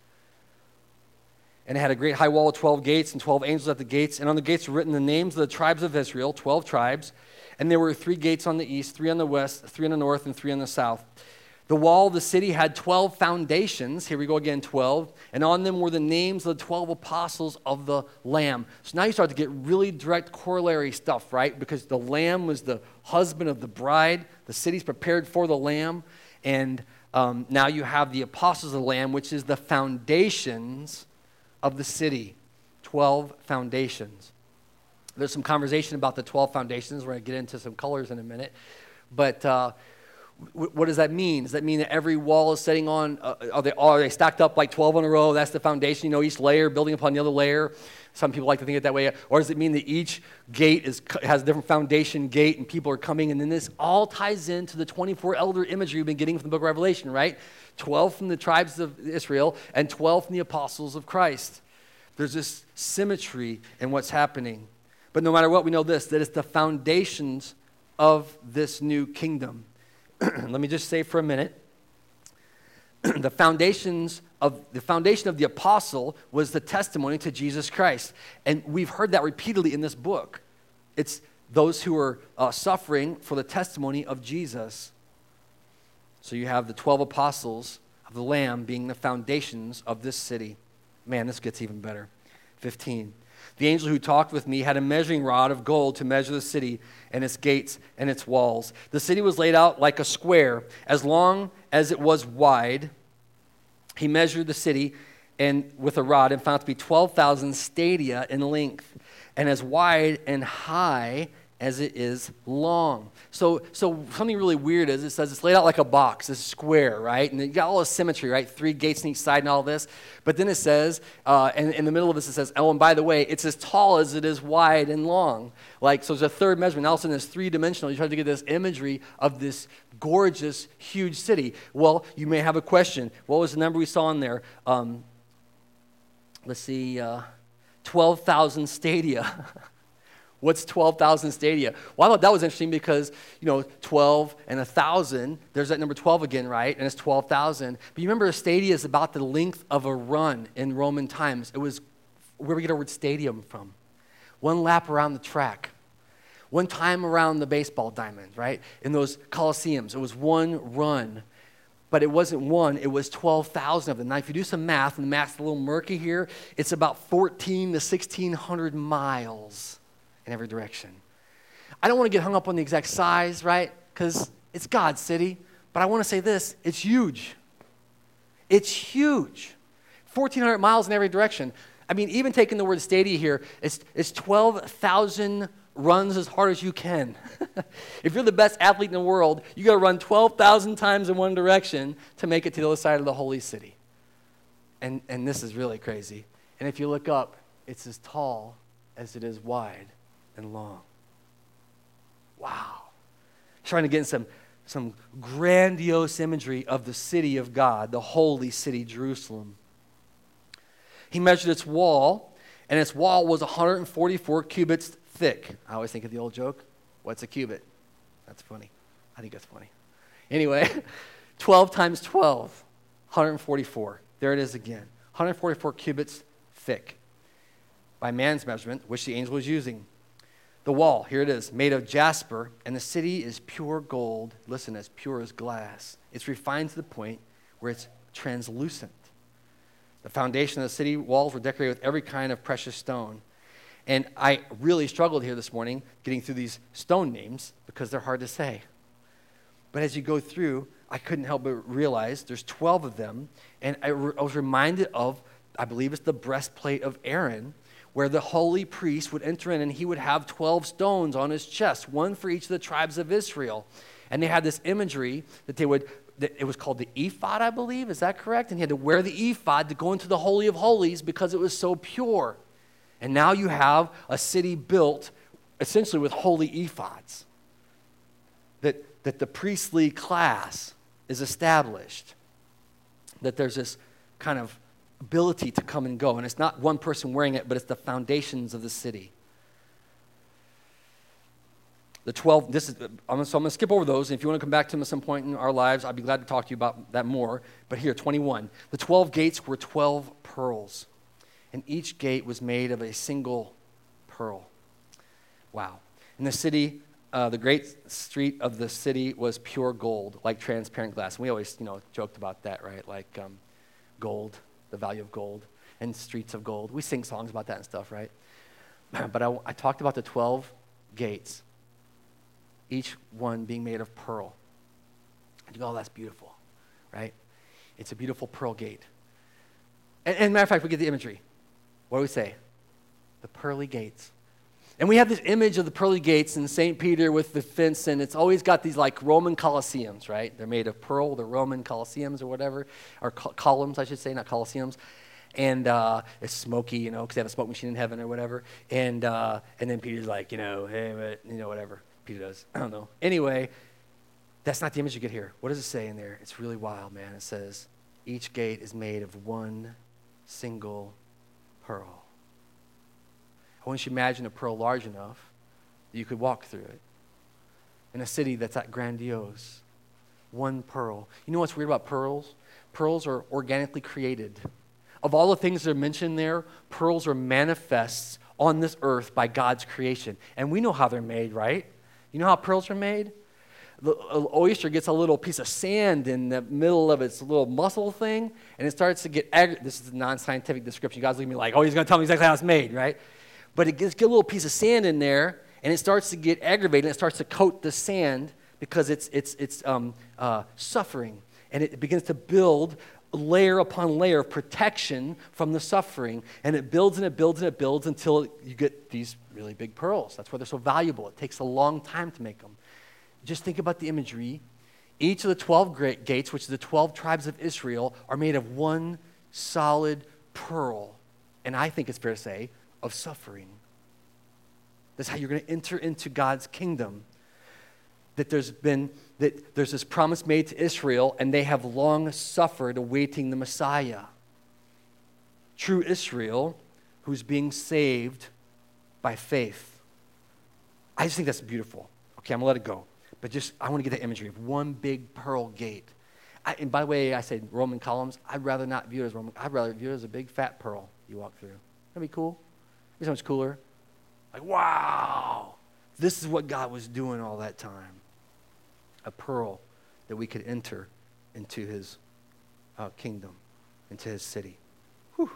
And it had a great high wall of twelve gates and twelve angels at the gates. And on the gates were written the names of the tribes of Israel, twelve tribes. And there were three gates on the east, three on the west, three on the north, and three on the south. The wall of the city had twelve foundations. Here we go again, twelve. And on them were the names of the twelve apostles of the Lamb. So now you start to get really direct corollary stuff, right? Because the Lamb was the husband of the bride. The city's prepared for the Lamb. And um, now you have the apostles of the Lamb, which is the foundations of the city. twelve foundations. There's some conversation about the twelve foundations. We're going to get into some colors in a minute. But uh, w- what does that mean? Does that mean that every wall is sitting on, uh, are, they, are they stacked up like twelve in a row? That's the foundation, you know, each layer building upon the other layer. Some people like to think it that way. Or does it mean that each gate is, has a different foundation gate and people are coming? And then this all ties into the twenty-four elder imagery we've been getting from the book of Revelation, right? twelve from the tribes of Israel and twelve from the apostles of Christ. There's this symmetry in what's happening. But no matter what, we know this, that it's the foundations of this new kingdom. Let me just say for a minute, the foundations of the foundation of the apostle was the testimony to Jesus Christ. And we've heard that repeatedly in this book. It's those who are uh, suffering for the testimony of Jesus. So you have the twelve apostles of the Lamb being the foundations of this city. Man, this gets even better. fifteen. The angel who talked with me had a measuring rod of gold to measure the city and its gates and its walls. The city was laid out like a square, as long as it was wide. He measured the city and with a rod and found it to be twelve thousand stadia in length, and as wide and high as it is long. So so something really weird is it says it's laid out like a box, it's square, right? And you got all the symmetry, right? Three gates on each side and all this. But then it says, uh, and in the middle of this it says, oh, and by the way, it's as tall as it is wide and long. Like, so there's a third measurement. All of a sudden it's three-dimensional. You try to get this imagery of this gorgeous, huge city. Well, you may have a question. What was the number we saw in there? Um, let's see, uh, twelve thousand stadia. What's twelve thousand stadia? Well, I thought that was interesting because, you know, twelve and one thousand, there's that number twelve again, right? And it's twelve thousand. But you remember a stadia is about the length of a run in Roman times. It was where we get our word stadium from. One lap around the track. One time around the baseball diamond, right? In those coliseums, it was one run. But it wasn't one, it was twelve thousand of them. Now, if you do some math, and the math's a little murky here, it's about fourteen to sixteen hundred miles. In every direction. I don't want to get hung up on the exact size, right? Because it's God's city. But I want to say this, it's huge. It's huge. fourteen hundred miles in every direction. I mean, even taking the word stadia here, it's, it's twelve thousand runs as hard as you can. If you're the best athlete in the world, you got to run twelve thousand times in one direction to make it to the other side of the holy city. And, and this is really crazy. And if you look up, it's as tall as it is wide and long. Wow. Trying to get in some, some grandiose imagery of the city of God, the holy city, Jerusalem. He measured its wall, and its wall was one hundred forty-four cubits thick. I always think of the old joke, what's a cubit? That's funny. I think that's funny. Anyway, twelve times twelve, one hundred forty-four. There it is again. one hundred forty-four cubits thick by man's measurement, which the angel was using. The wall, here it is, made of jasper, and the city is pure gold. Listen, as pure as glass. It's refined to the point where it's translucent. The foundation of the city walls were decorated with every kind of precious stone. And I really struggled here this morning getting through these stone names because they're hard to say. But as you go through, I couldn't help but realize there's twelve of them. And I, re- I was reminded of, I believe it's the breastplate of Aaron, where the holy priest would enter in and he would have twelve stones on his chest, one for each of the tribes of Israel. And they had this imagery that they would, that it was called the ephod, I believe. Is that correct? And he had to wear the ephod to go into the Holy of Holies because it was so pure. And now you have a city built essentially with holy ephods. That, that the priestly class is established. That there's this kind of ability to come and go. And it's not one person wearing it, but it's the foundations of the city. The twelve, this is, I'm, so I'm going to skip over those. And if you want to come back to them at some point in our lives, I'd be glad to talk to you about that more. But here, twenty-one. The twelve gates were twelve pearls. And each gate was made of a single pearl. Wow. In the city, uh, the great street of the city was pure gold, like transparent glass. And we always, you know, joked about that, right? Like um, gold, the value of gold, and streets of gold. We sing songs about that and stuff, right? But I, I talked about the twelve gates, each one being made of pearl. And you go, oh, that's beautiful, right? It's a beautiful pearl gate. And, and matter of fact, we get the imagery. What do we say? The pearly gates. And we have this image of the pearly gates in Saint Peter with the fence, and it's always got these like Roman Colosseums, right? They're made of pearl, the Roman Colosseums or whatever, or col- columns, I should say, not Colosseums. And uh, it's smoky, you know, because they have a smoke machine in heaven or whatever. And uh, and then Peter's like, you know, hey, but, you know, whatever Peter does. I don't know. Anyway, that's not the image you get here. What does it say in there? It's really wild, man. It says, each gate is made of one single pearl. I want you to imagine a pearl large enough that you could walk through it. In a city that's that grandiose. One pearl. You know what's weird about pearls? Pearls are organically created. Of all the things that are mentioned there, pearls are manifests on this earth by God's creation. And we know how they're made, right? You know how pearls are made? The oyster gets a little piece of sand in the middle of its little muscle thing, and it starts to get aggravated. This is a non-scientific description. You guys look at me like, oh, he's going to tell me exactly how it's made, right? But it gets get a little piece of sand in there, and it starts to get aggravated, and it starts to coat the sand because it's it's it's um, uh, suffering, and it begins to build layer upon layer of protection from the suffering, and it builds and it builds and it builds until you get these really big pearls. That's why they're so valuable. It takes a long time to make them. Just think about the imagery. Each of the twelve great gates, which are the twelve tribes of Israel, are made of one solid pearl, and I think it's fair to say, of suffering. That's how you're going to enter into God's kingdom. That there's been, that there's this promise made to Israel, and they have long suffered awaiting the Messiah. True Israel, who's being saved by faith. I just think that's beautiful. Okay, I'm going to let it go. But just, I want to get that imagery of one big pearl gate. I, and by the way, I said Roman columns. I'd rather not view it as Roman. I'd rather view it as a big fat pearl you walk through. That'd be cool. It'd be so much cooler. Like, wow, this is what God was doing all that time. A pearl that we could enter into his uh, kingdom, into his city. Whew.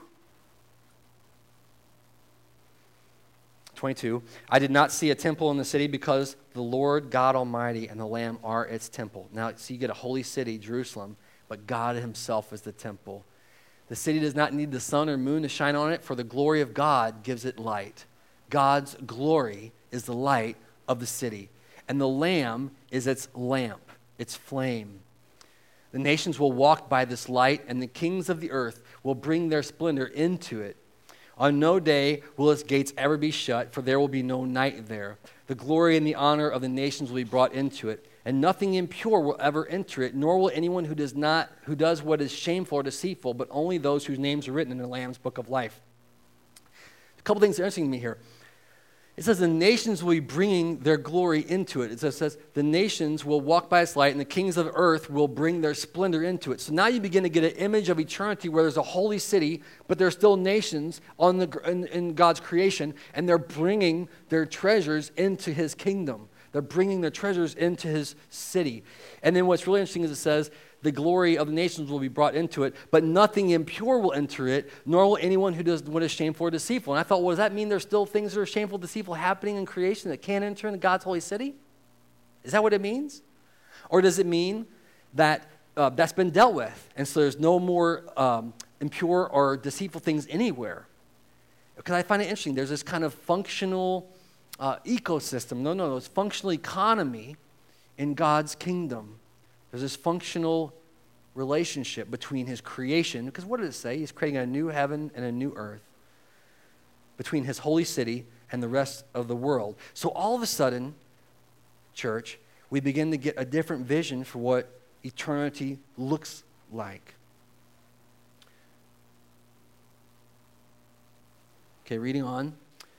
twenty-two, I did not see a temple in the city because the Lord God Almighty and the Lamb are its temple. Now, so you get a holy city, Jerusalem, but God himself is the temple. The city does not need the sun or moon to shine on it, for the glory of God gives it light. God's glory is the light of the city, and the Lamb is its lamp, its flame. The nations will walk by this light, and the kings of the earth will bring their splendor into it. On no day will its gates ever be shut, for there will be no night there. The glory and the honor of the nations will be brought into it, and nothing impure will ever enter it, nor will anyone who does not who does what is shameful or deceitful, but only those whose names are written in the Lamb's book of life. A couple things are interesting to me here. It says the nations will be bringing their glory into it. It says the nations will walk by its light, and the kings of the earth will bring their splendor into it. So now you begin to get an image of eternity where there's a holy city, but there's still nations on the in, in God's creation, and they're bringing their treasures into his kingdom. They're bringing their treasures into his city. And then what's really interesting is it says the glory of the nations will be brought into it, but nothing impure will enter it, nor will anyone who does what is shameful or deceitful. And I thought, well, does that mean there's still things that are shameful, deceitful happening in creation that can't enter into God's holy city? Is that what it means? Or does it mean that uh, that's been dealt with, and so there's no more um, impure or deceitful things anywhere? Because I find it interesting. There's this kind of functional uh, ecosystem. No, no, no. It's functional economy in God's kingdom. There's this functional relationship between his creation, because what did it say? He's creating a new heaven and a new earth, between his holy city and the rest of the world. So all of a sudden, church, we begin to get a different vision for what eternity looks like. Okay, reading on.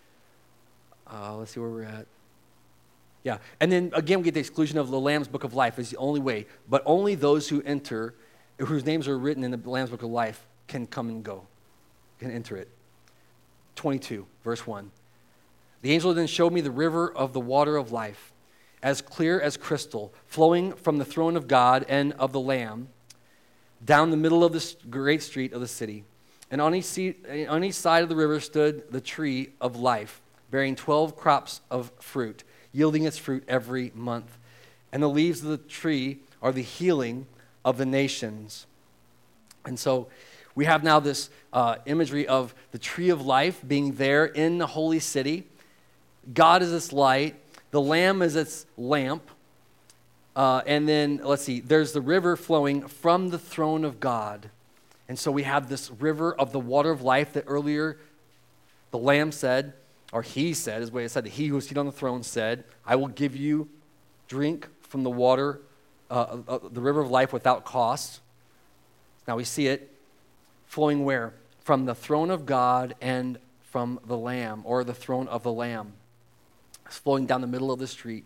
Uh, let's see where we're at. Yeah, and then again we get the exclusion of the Lamb's Book of Life is the only way. But only those who enter, whose names are written in the Lamb's Book of Life, can come and go, can enter it. twenty-two, verse one. The angel then showed me the river of the water of life, as clear as crystal, flowing from the throne of God and of the Lamb, down the middle of the great street of the city. And on each, seat, on each side of the river stood the tree of life, bearing twelve crops of fruit, yielding its fruit every month. And the leaves of the tree are the healing of the nations. And so we have now this uh, imagery of the tree of life being there in the holy city. God is its light. The Lamb is its lamp. Uh, and then, let's see, there's the river flowing from the throne of God. And so we have this river of the water of life that earlier the Lamb said, or he said, is the way it said, he who is seated on the throne said, I will give you drink from the water, uh, uh, the river of life without cost. Now we see it flowing where? From the throne of God and from the Lamb, or the throne of the Lamb. It's flowing down the middle of the street.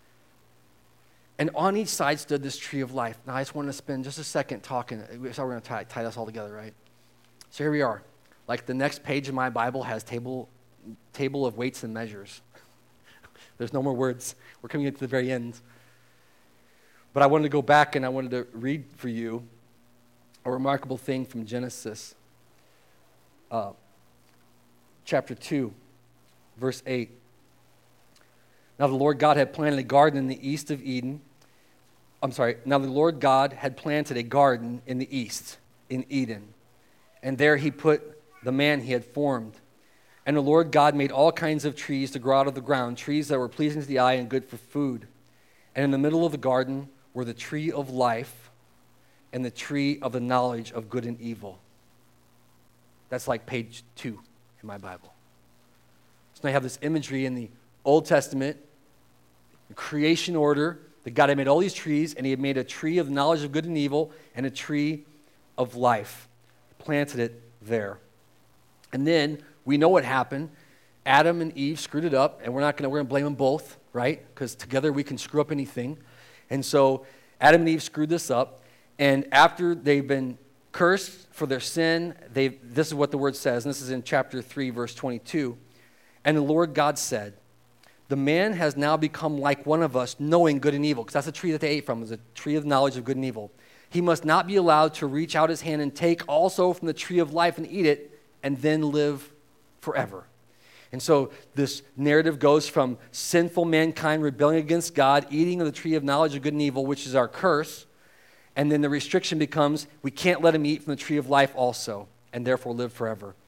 And on each side stood this tree of life. Now I just want to spend just a second talking. So we're going to tie, tie this all together, right? So here we are. Like the next page of my Bible has table table of weights and measures. There's no more words. We're coming to the very end. But I wanted to go back and I wanted to read for you a remarkable thing from Genesis uh, chapter two, verse eight. Now the Lord God had planted a garden in the east of Eden. I'm sorry. Now the Lord God had planted a garden in the east, in Eden. And there he put the man he had formed. And the Lord God made all kinds of trees to grow out of the ground, trees that were pleasing to the eye and good for food. And in the middle of the garden were the tree of life and the tree of the knowledge of good and evil. That's like page two in my Bible. So now you have this imagery in the Old Testament, the creation order, that God had made all these trees, and he had made a tree of the knowledge of good and evil and a tree of life. He planted it there. And then we know what happened. Adam and Eve screwed it up, and we're not going to we're going to blame them both, right? Because together we can screw up anything. And so Adam and Eve screwed this up, and after they've been cursed for their sin, they this is what the word says, and this is in chapter three, verse twenty-two. And the Lord God said, the man has now become like one of us, knowing good and evil, because that's the tree that they ate from, is a tree of the knowledge of good and evil. He must not be allowed to reach out his hand and take also from the tree of life and eat it, and then live forever. And so this narrative goes from sinful mankind rebelling against God, eating of the tree of knowledge of good and evil, which is our curse, and then the restriction becomes we can't let him eat from the tree of life also, and therefore live forever. And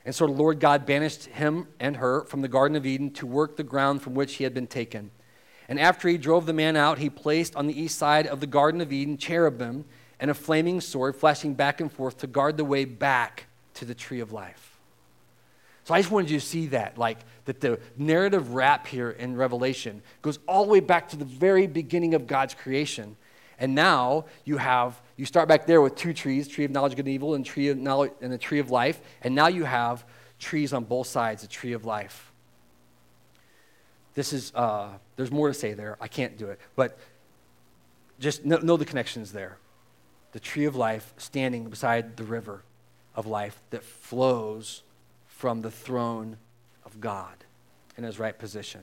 And so the Lord God banished him and her from the Garden of Eden to work the ground from which he had been taken. And after he drove the man out, he placed on the east side of the Garden of Eden cherubim and a flaming sword flashing back and forth to guard the way back to the tree of life. So I just wanted you to see that, like that the narrative wrap here in Revelation goes all the way back to the very beginning of God's creation. And now you have, you start back there with two trees, tree of knowledge of good and evil and tree of knowledge and the tree of life. And now you have trees on both sides, the tree of life. This is, uh, there's more to say there. I can't do it. But just know, know the connections there. The tree of life standing beside the river of life that flows from the throne of God in his right position.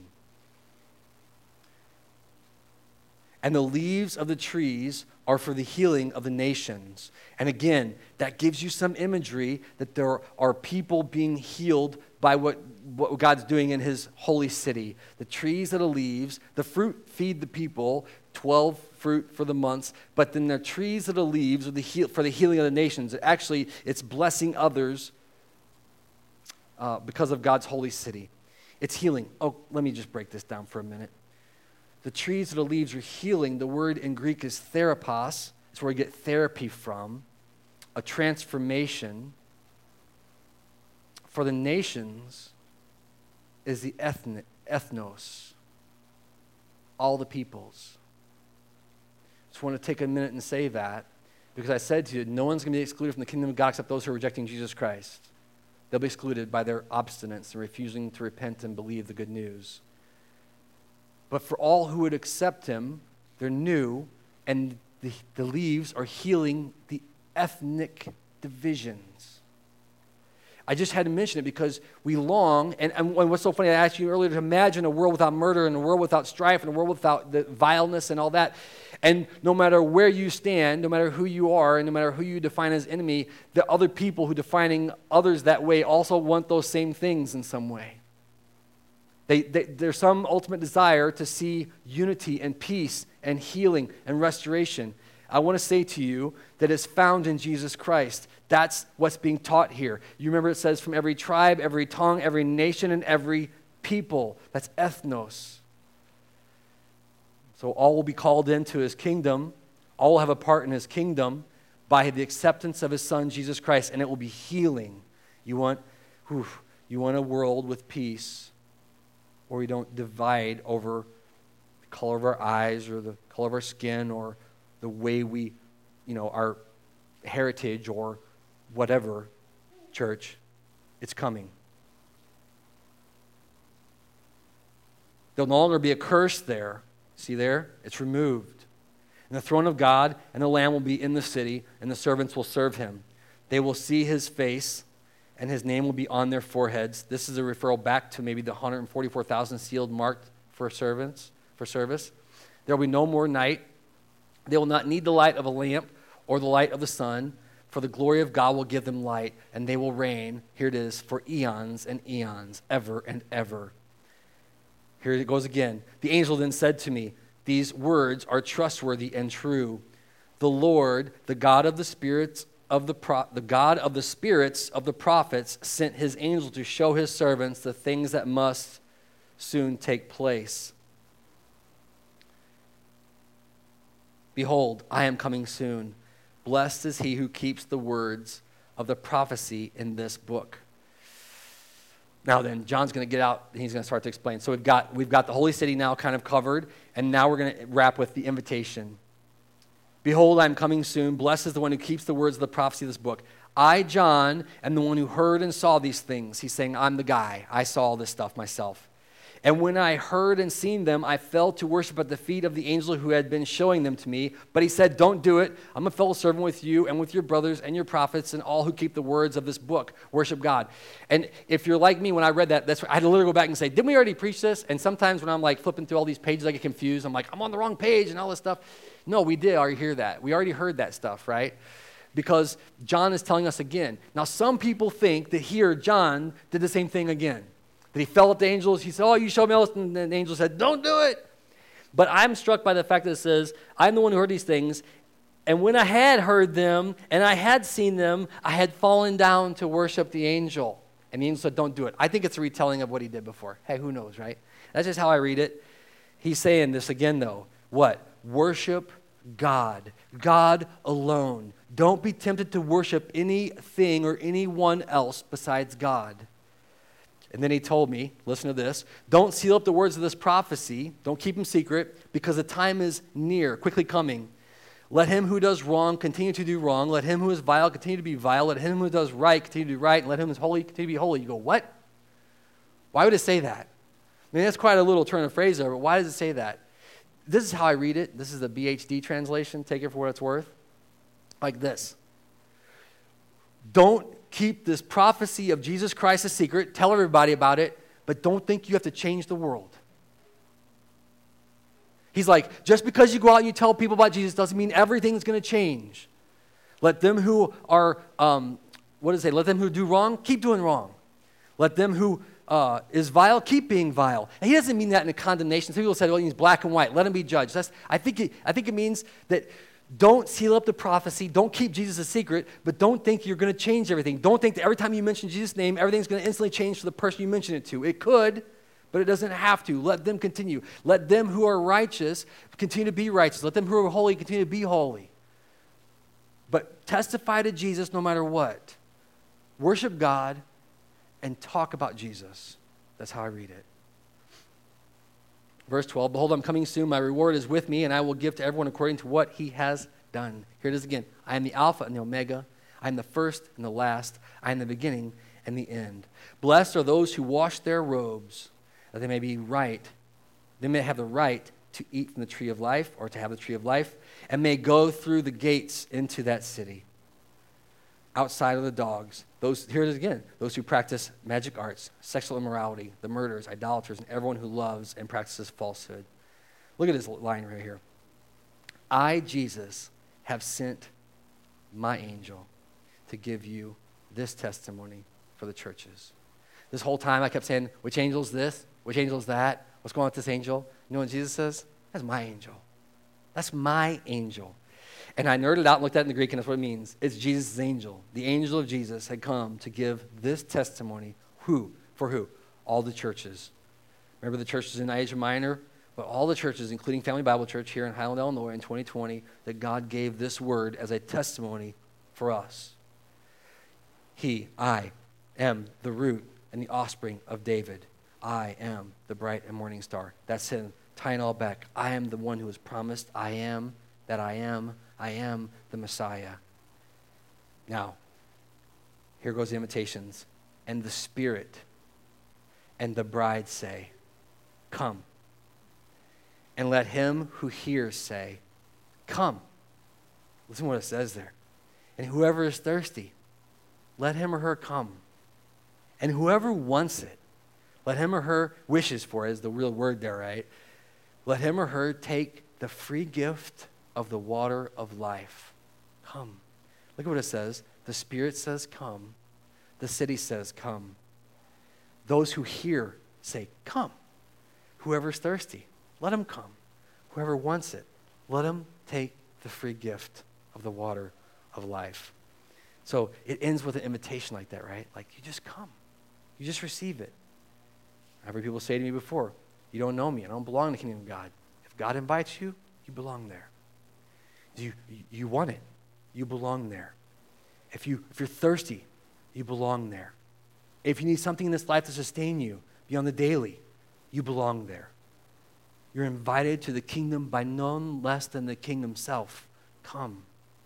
And the leaves of the trees are for the healing of the nations. And again, that gives you some imagery that there are people being healed by what, what God's doing in his holy city. The trees of the leaves, the fruit feed the people, twelve fruit for the months, but then the trees of the leaves are the heal, for the healing of the nations. Actually, it's blessing others uh, because of God's holy city. It's healing. Oh, let me just break this down for a minute. The trees of the leaves are healing. The word in Greek is therapos. It's where we get therapy from. A transformation. For the nations is the ethnic, ethnos. All the peoples. Just want to take a minute and say that because I said to you, no one's going to be excluded from the kingdom of God except those who are rejecting Jesus Christ. They'll be excluded by their obstinance and refusing to repent and believe the good news. But for all who would accept him, they're new, and the, the leaves are healing the ethnic divisions. I just had to mention it because we long, and, and what's so funny, I asked you earlier to imagine a world without murder and a world without strife and a world without the vileness and all that. And no matter where you stand, no matter who you are, and no matter who you define as enemy, the other people who defining others that way also want those same things in some way. They, they, there's some ultimate desire to see unity and peace and healing and restoration. I want to say to you that it's found in Jesus Christ. That's what's being taught here. You remember it says from every tribe, every tongue, every nation, and every people. That's ethnos. So all will be called into his kingdom. All will have a part in his kingdom by the acceptance of his son, Jesus Christ, and it will be healing. You want, whew, you want a world with peace, where we don't divide over the color of our eyes or the color of our skin or the way we, you know, our heritage or whatever, church. It's coming. There'll no longer be a curse there. See there? It's removed. And the throne of God and the Lamb will be in the city, and the servants will serve him. They will see his face, and his name will be on their foreheads. This is a referral back to maybe the one hundred forty-four thousand sealed marked for servants, for service. There will be no more night. They will not need the light of a lamp or the light of the sun, for the glory of God will give them light, and they will reign, here it is, for eons and eons, ever and ever. Here it goes again. The angel then said to me, these words are trustworthy and true. The Lord, the God of the spirits of the pro- the God of the spirits of the prophets sent his angel to show his servants the things that must soon take place. Behold, I am coming soon. Blessed is he who keeps the words of the prophecy in this book. Now then, John's going to get out and he's going to start to explain. So we've got we've got the holy city now kind of covered, and now we're going to wrap with the invitation. Behold, I am coming soon. Blessed is the one who keeps the words of the prophecy of this book. I, John, am the one who heard and saw these things. He's saying, I'm the guy. I saw all this stuff myself. And when I heard and seen them, I fell to worship at the feet of the angel who had been showing them to me. But he said, don't do it. I'm a fellow servant with you and with your brothers and your prophets and all who keep the words of this book. Worship God. And if you're like me, when I read that, that's I had to literally go back and say, didn't we already preach this? And sometimes when I'm like flipping through all these pages, I get confused. I'm like, I'm on the wrong page and all this stuff. No, we did already hear that. We already heard that stuff, right? Because John is telling us again. Now, some people think that here John did the same thing again. That he fell at the angels. He said, oh, you showed me all this. And the angel said, don't do it. But I'm struck by the fact that it says, I'm the one who heard these things. And when I had heard them and I had seen them, I had fallen down to worship the angel. And the angel said, don't do it. I think it's a retelling of what he did before. Hey, who knows, right? That's just how I read it. He's saying this again, though. What? Worship God. God alone. Don't be tempted to worship anything or anyone else besides God. And then he told me, listen to this, don't seal up the words of this prophecy. Don't keep them secret, because the time is near, quickly coming. Let him who does wrong continue to do wrong. Let him who is vile continue to be vile. Let him who does right continue to do right. And let him who is holy continue to be holy. You go, what? Why would it say that? I mean, that's quite a little turn of phrase there, but why does it say that? This is how I read it. This is the B H D translation. Take it for what it's worth. Like this. Don't keep this prophecy of Jesus Christ a secret. Tell everybody about it, but don't think you have to change the world. He's like, just because you go out and you tell people about Jesus doesn't mean everything's going to change. Let them who are, um, what does it say? Let them who do wrong, keep doing wrong. Let them who uh, is vile, keep being vile. And he doesn't mean that in a condemnation. Some people said, well, he means black and white. Let him be judged. That's, I think it, I think it means that don't seal up the prophecy. Don't keep Jesus a secret, but don't think you're going to change everything. Don't think that every time you mention Jesus' name, everything's going to instantly change for the person you mention it to. It could, but it doesn't have to. Let them continue. Let them who are righteous continue to be righteous. Let them who are holy continue to be holy. But testify to Jesus no matter what. Worship God and talk about Jesus. That's how I read it. Verse twelve, behold, I'm coming soon. My reward is with me, and I will give to everyone according to what he has done. Here it is again. I am the Alpha and the Omega. I am the first and the last. I am the beginning and the end. Blessed are those who wash their robes, that they may be right. They may have the right to eat from the tree of life, or to have the tree of life, and may go through the gates into that city. Outside of the dogs, those, here it is again, those who practice magic arts, sexual immorality, the murderers, idolaters, and everyone who loves and practices falsehood. Look at this line right here. I, Jesus, have sent my angel to give you this testimony for the churches. This whole time I kept saying, which angel is this? Which angel is that? What's going on with this angel? You know what Jesus says? That's my angel. That's my angel. And I nerded out and looked at it in the Greek, and that's what it means. It's Jesus' angel. The angel of Jesus had come to give this testimony. Who? For who? All the churches. Remember the churches in Asia Minor? But all the churches, including Family Bible Church here in Highland, Illinois in twenty twenty, that God gave this word as a testimony for us. He, I, am the root and the offspring of David. I am the bright and morning star. That's him tying all back. I am the one who was promised. I am that I am. I am the Messiah. Now, here goes the invitations. And the Spirit and the bride say, come. And let him who hears say, come. Listen to what it says there. And whoever is thirsty, let him or her come. And whoever wants it, let him or her wishes for it, is the real word there, right? Let him or her take the free gift of the water of life. Come. Look at what it says. The Spirit says, come. The city says, come. Those who hear say, come. Whoever's thirsty, let him come. Whoever wants it, let him take the free gift of the water of life. So it ends with an invitation like that, right? Like, you just come. You just receive it. I've heard people say to me before, you don't know me. I don't belong in the kingdom of God. If God invites you, you belong there. You, you want it. You belong there. If, you, if you're thirsty, you belong there. If you need something in this life to sustain you beyond the daily, you belong there. You're invited to the kingdom by none less than the king himself. Come.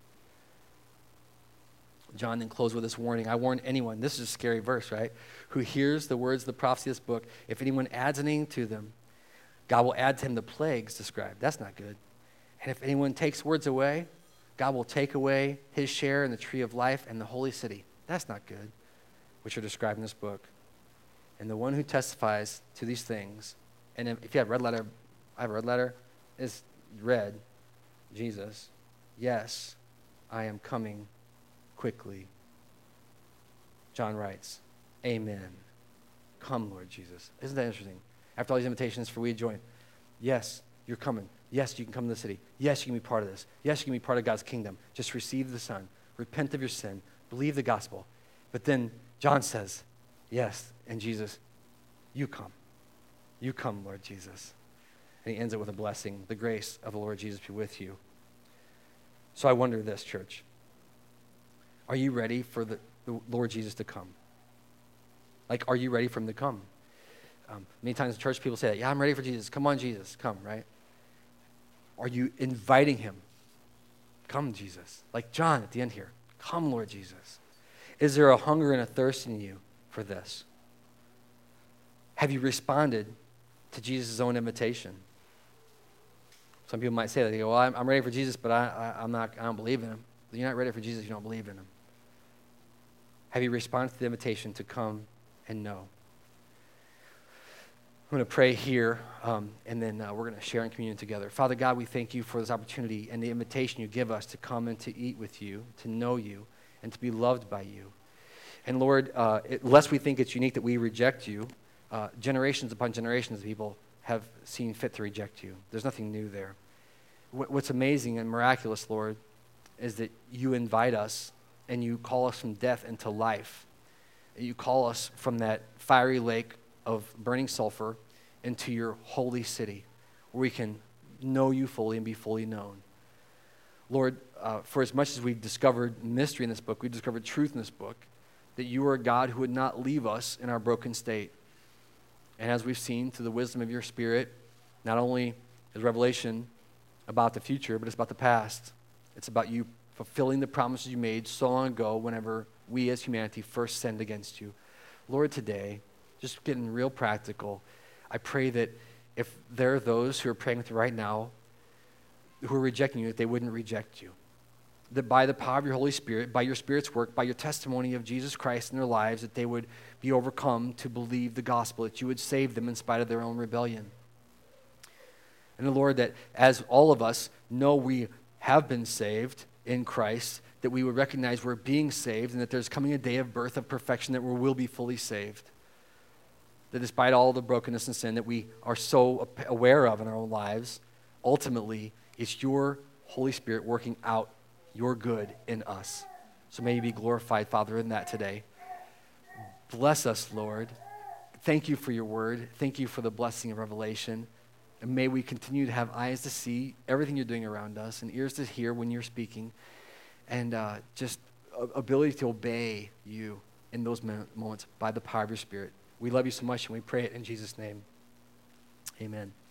John then closed with this warning. I warn anyone, this is a scary verse, right? Who hears the words of the prophecy of this book, if anyone adds anything to them, God will add to him the plagues described. That's not good. And if anyone takes words away, God will take away his share in the tree of life and the holy city. That's not good, which are described in this book. And the one who testifies to these things, and if you have a red letter, I have a red letter, is red, Jesus. Yes, I am coming quickly. John writes, amen. Come, Lord Jesus. Isn't that interesting? After all these invitations for we to join, yes, you're coming. Yes, you can come to the city. Yes, you can be part of this. Yes, you can be part of God's kingdom. Just receive the Son. Repent of your sin. Believe the gospel. But then John says, Yes, and Jesus, you come. You come, Lord Jesus. And he ends it with a blessing. The grace of the Lord Jesus be with you. So I wonder this, church. Are you ready for the, the Lord Jesus to come? Like, are you ready for him to come? Um, many times in church, people say that, yeah, I'm ready for Jesus. Come on, Jesus, come, right? Are you inviting him? Come, Jesus. Like John at the end here. Come, Lord Jesus. Is there a hunger and a thirst in you for this? Have you responded to Jesus' own invitation? Some people might say that. They go, well, I'm, I'm ready for Jesus, but I, I, I'm not, I don't believe in him. You're not ready for Jesus, you don't believe in him. Have you responded to the invitation to come and know? I'm going to pray here, um, and then uh, we're going to share in communion together. Father God, we thank you for this opportunity and the invitation you give us to come and to eat with you, to know you, and to be loved by you. And Lord, uh, it, lest we think it's unique that we reject you, uh, generations upon generations of people have seen fit to reject you. There's nothing new there. What, what's amazing and miraculous, Lord, is that you invite us and you call us from death into life. You call us from that fiery lake of burning sulfur into your holy city where we can know you fully and be fully known. Lord, uh, for as much as we've discovered mystery in this book, we've discovered truth in this book, that you are a God who would not leave us in our broken state. And as we've seen through the wisdom of your Spirit, not only is Revelation about the future, but it's about the past. It's about you fulfilling the promises you made so long ago whenever we as humanity first sinned against you. Lord, today, just getting real practical, I pray that if there are those who are praying with you right now who are rejecting you, that they wouldn't reject you. That by the power of your Holy Spirit, by your Spirit's work, by your testimony of Jesus Christ in their lives, that they would be overcome to believe the gospel, that you would save them in spite of their own rebellion. And the Lord, that as all of us know we have been saved in Christ, that we would recognize we're being saved and that there's coming a day of birth of perfection that we will be fully saved. That despite all the brokenness and sin that we are so aware of in our own lives, ultimately it's your Holy Spirit working out your good in us. So may you be glorified, Father, in that today. Bless us, Lord. Thank you for your word. Thank you for the blessing of revelation. And may we continue to have eyes to see everything you're doing around us and ears to hear when you're speaking, and uh, just ability to obey you in those moments by the power of your Spirit. We love you so much, and we pray it in Jesus' name. Amen.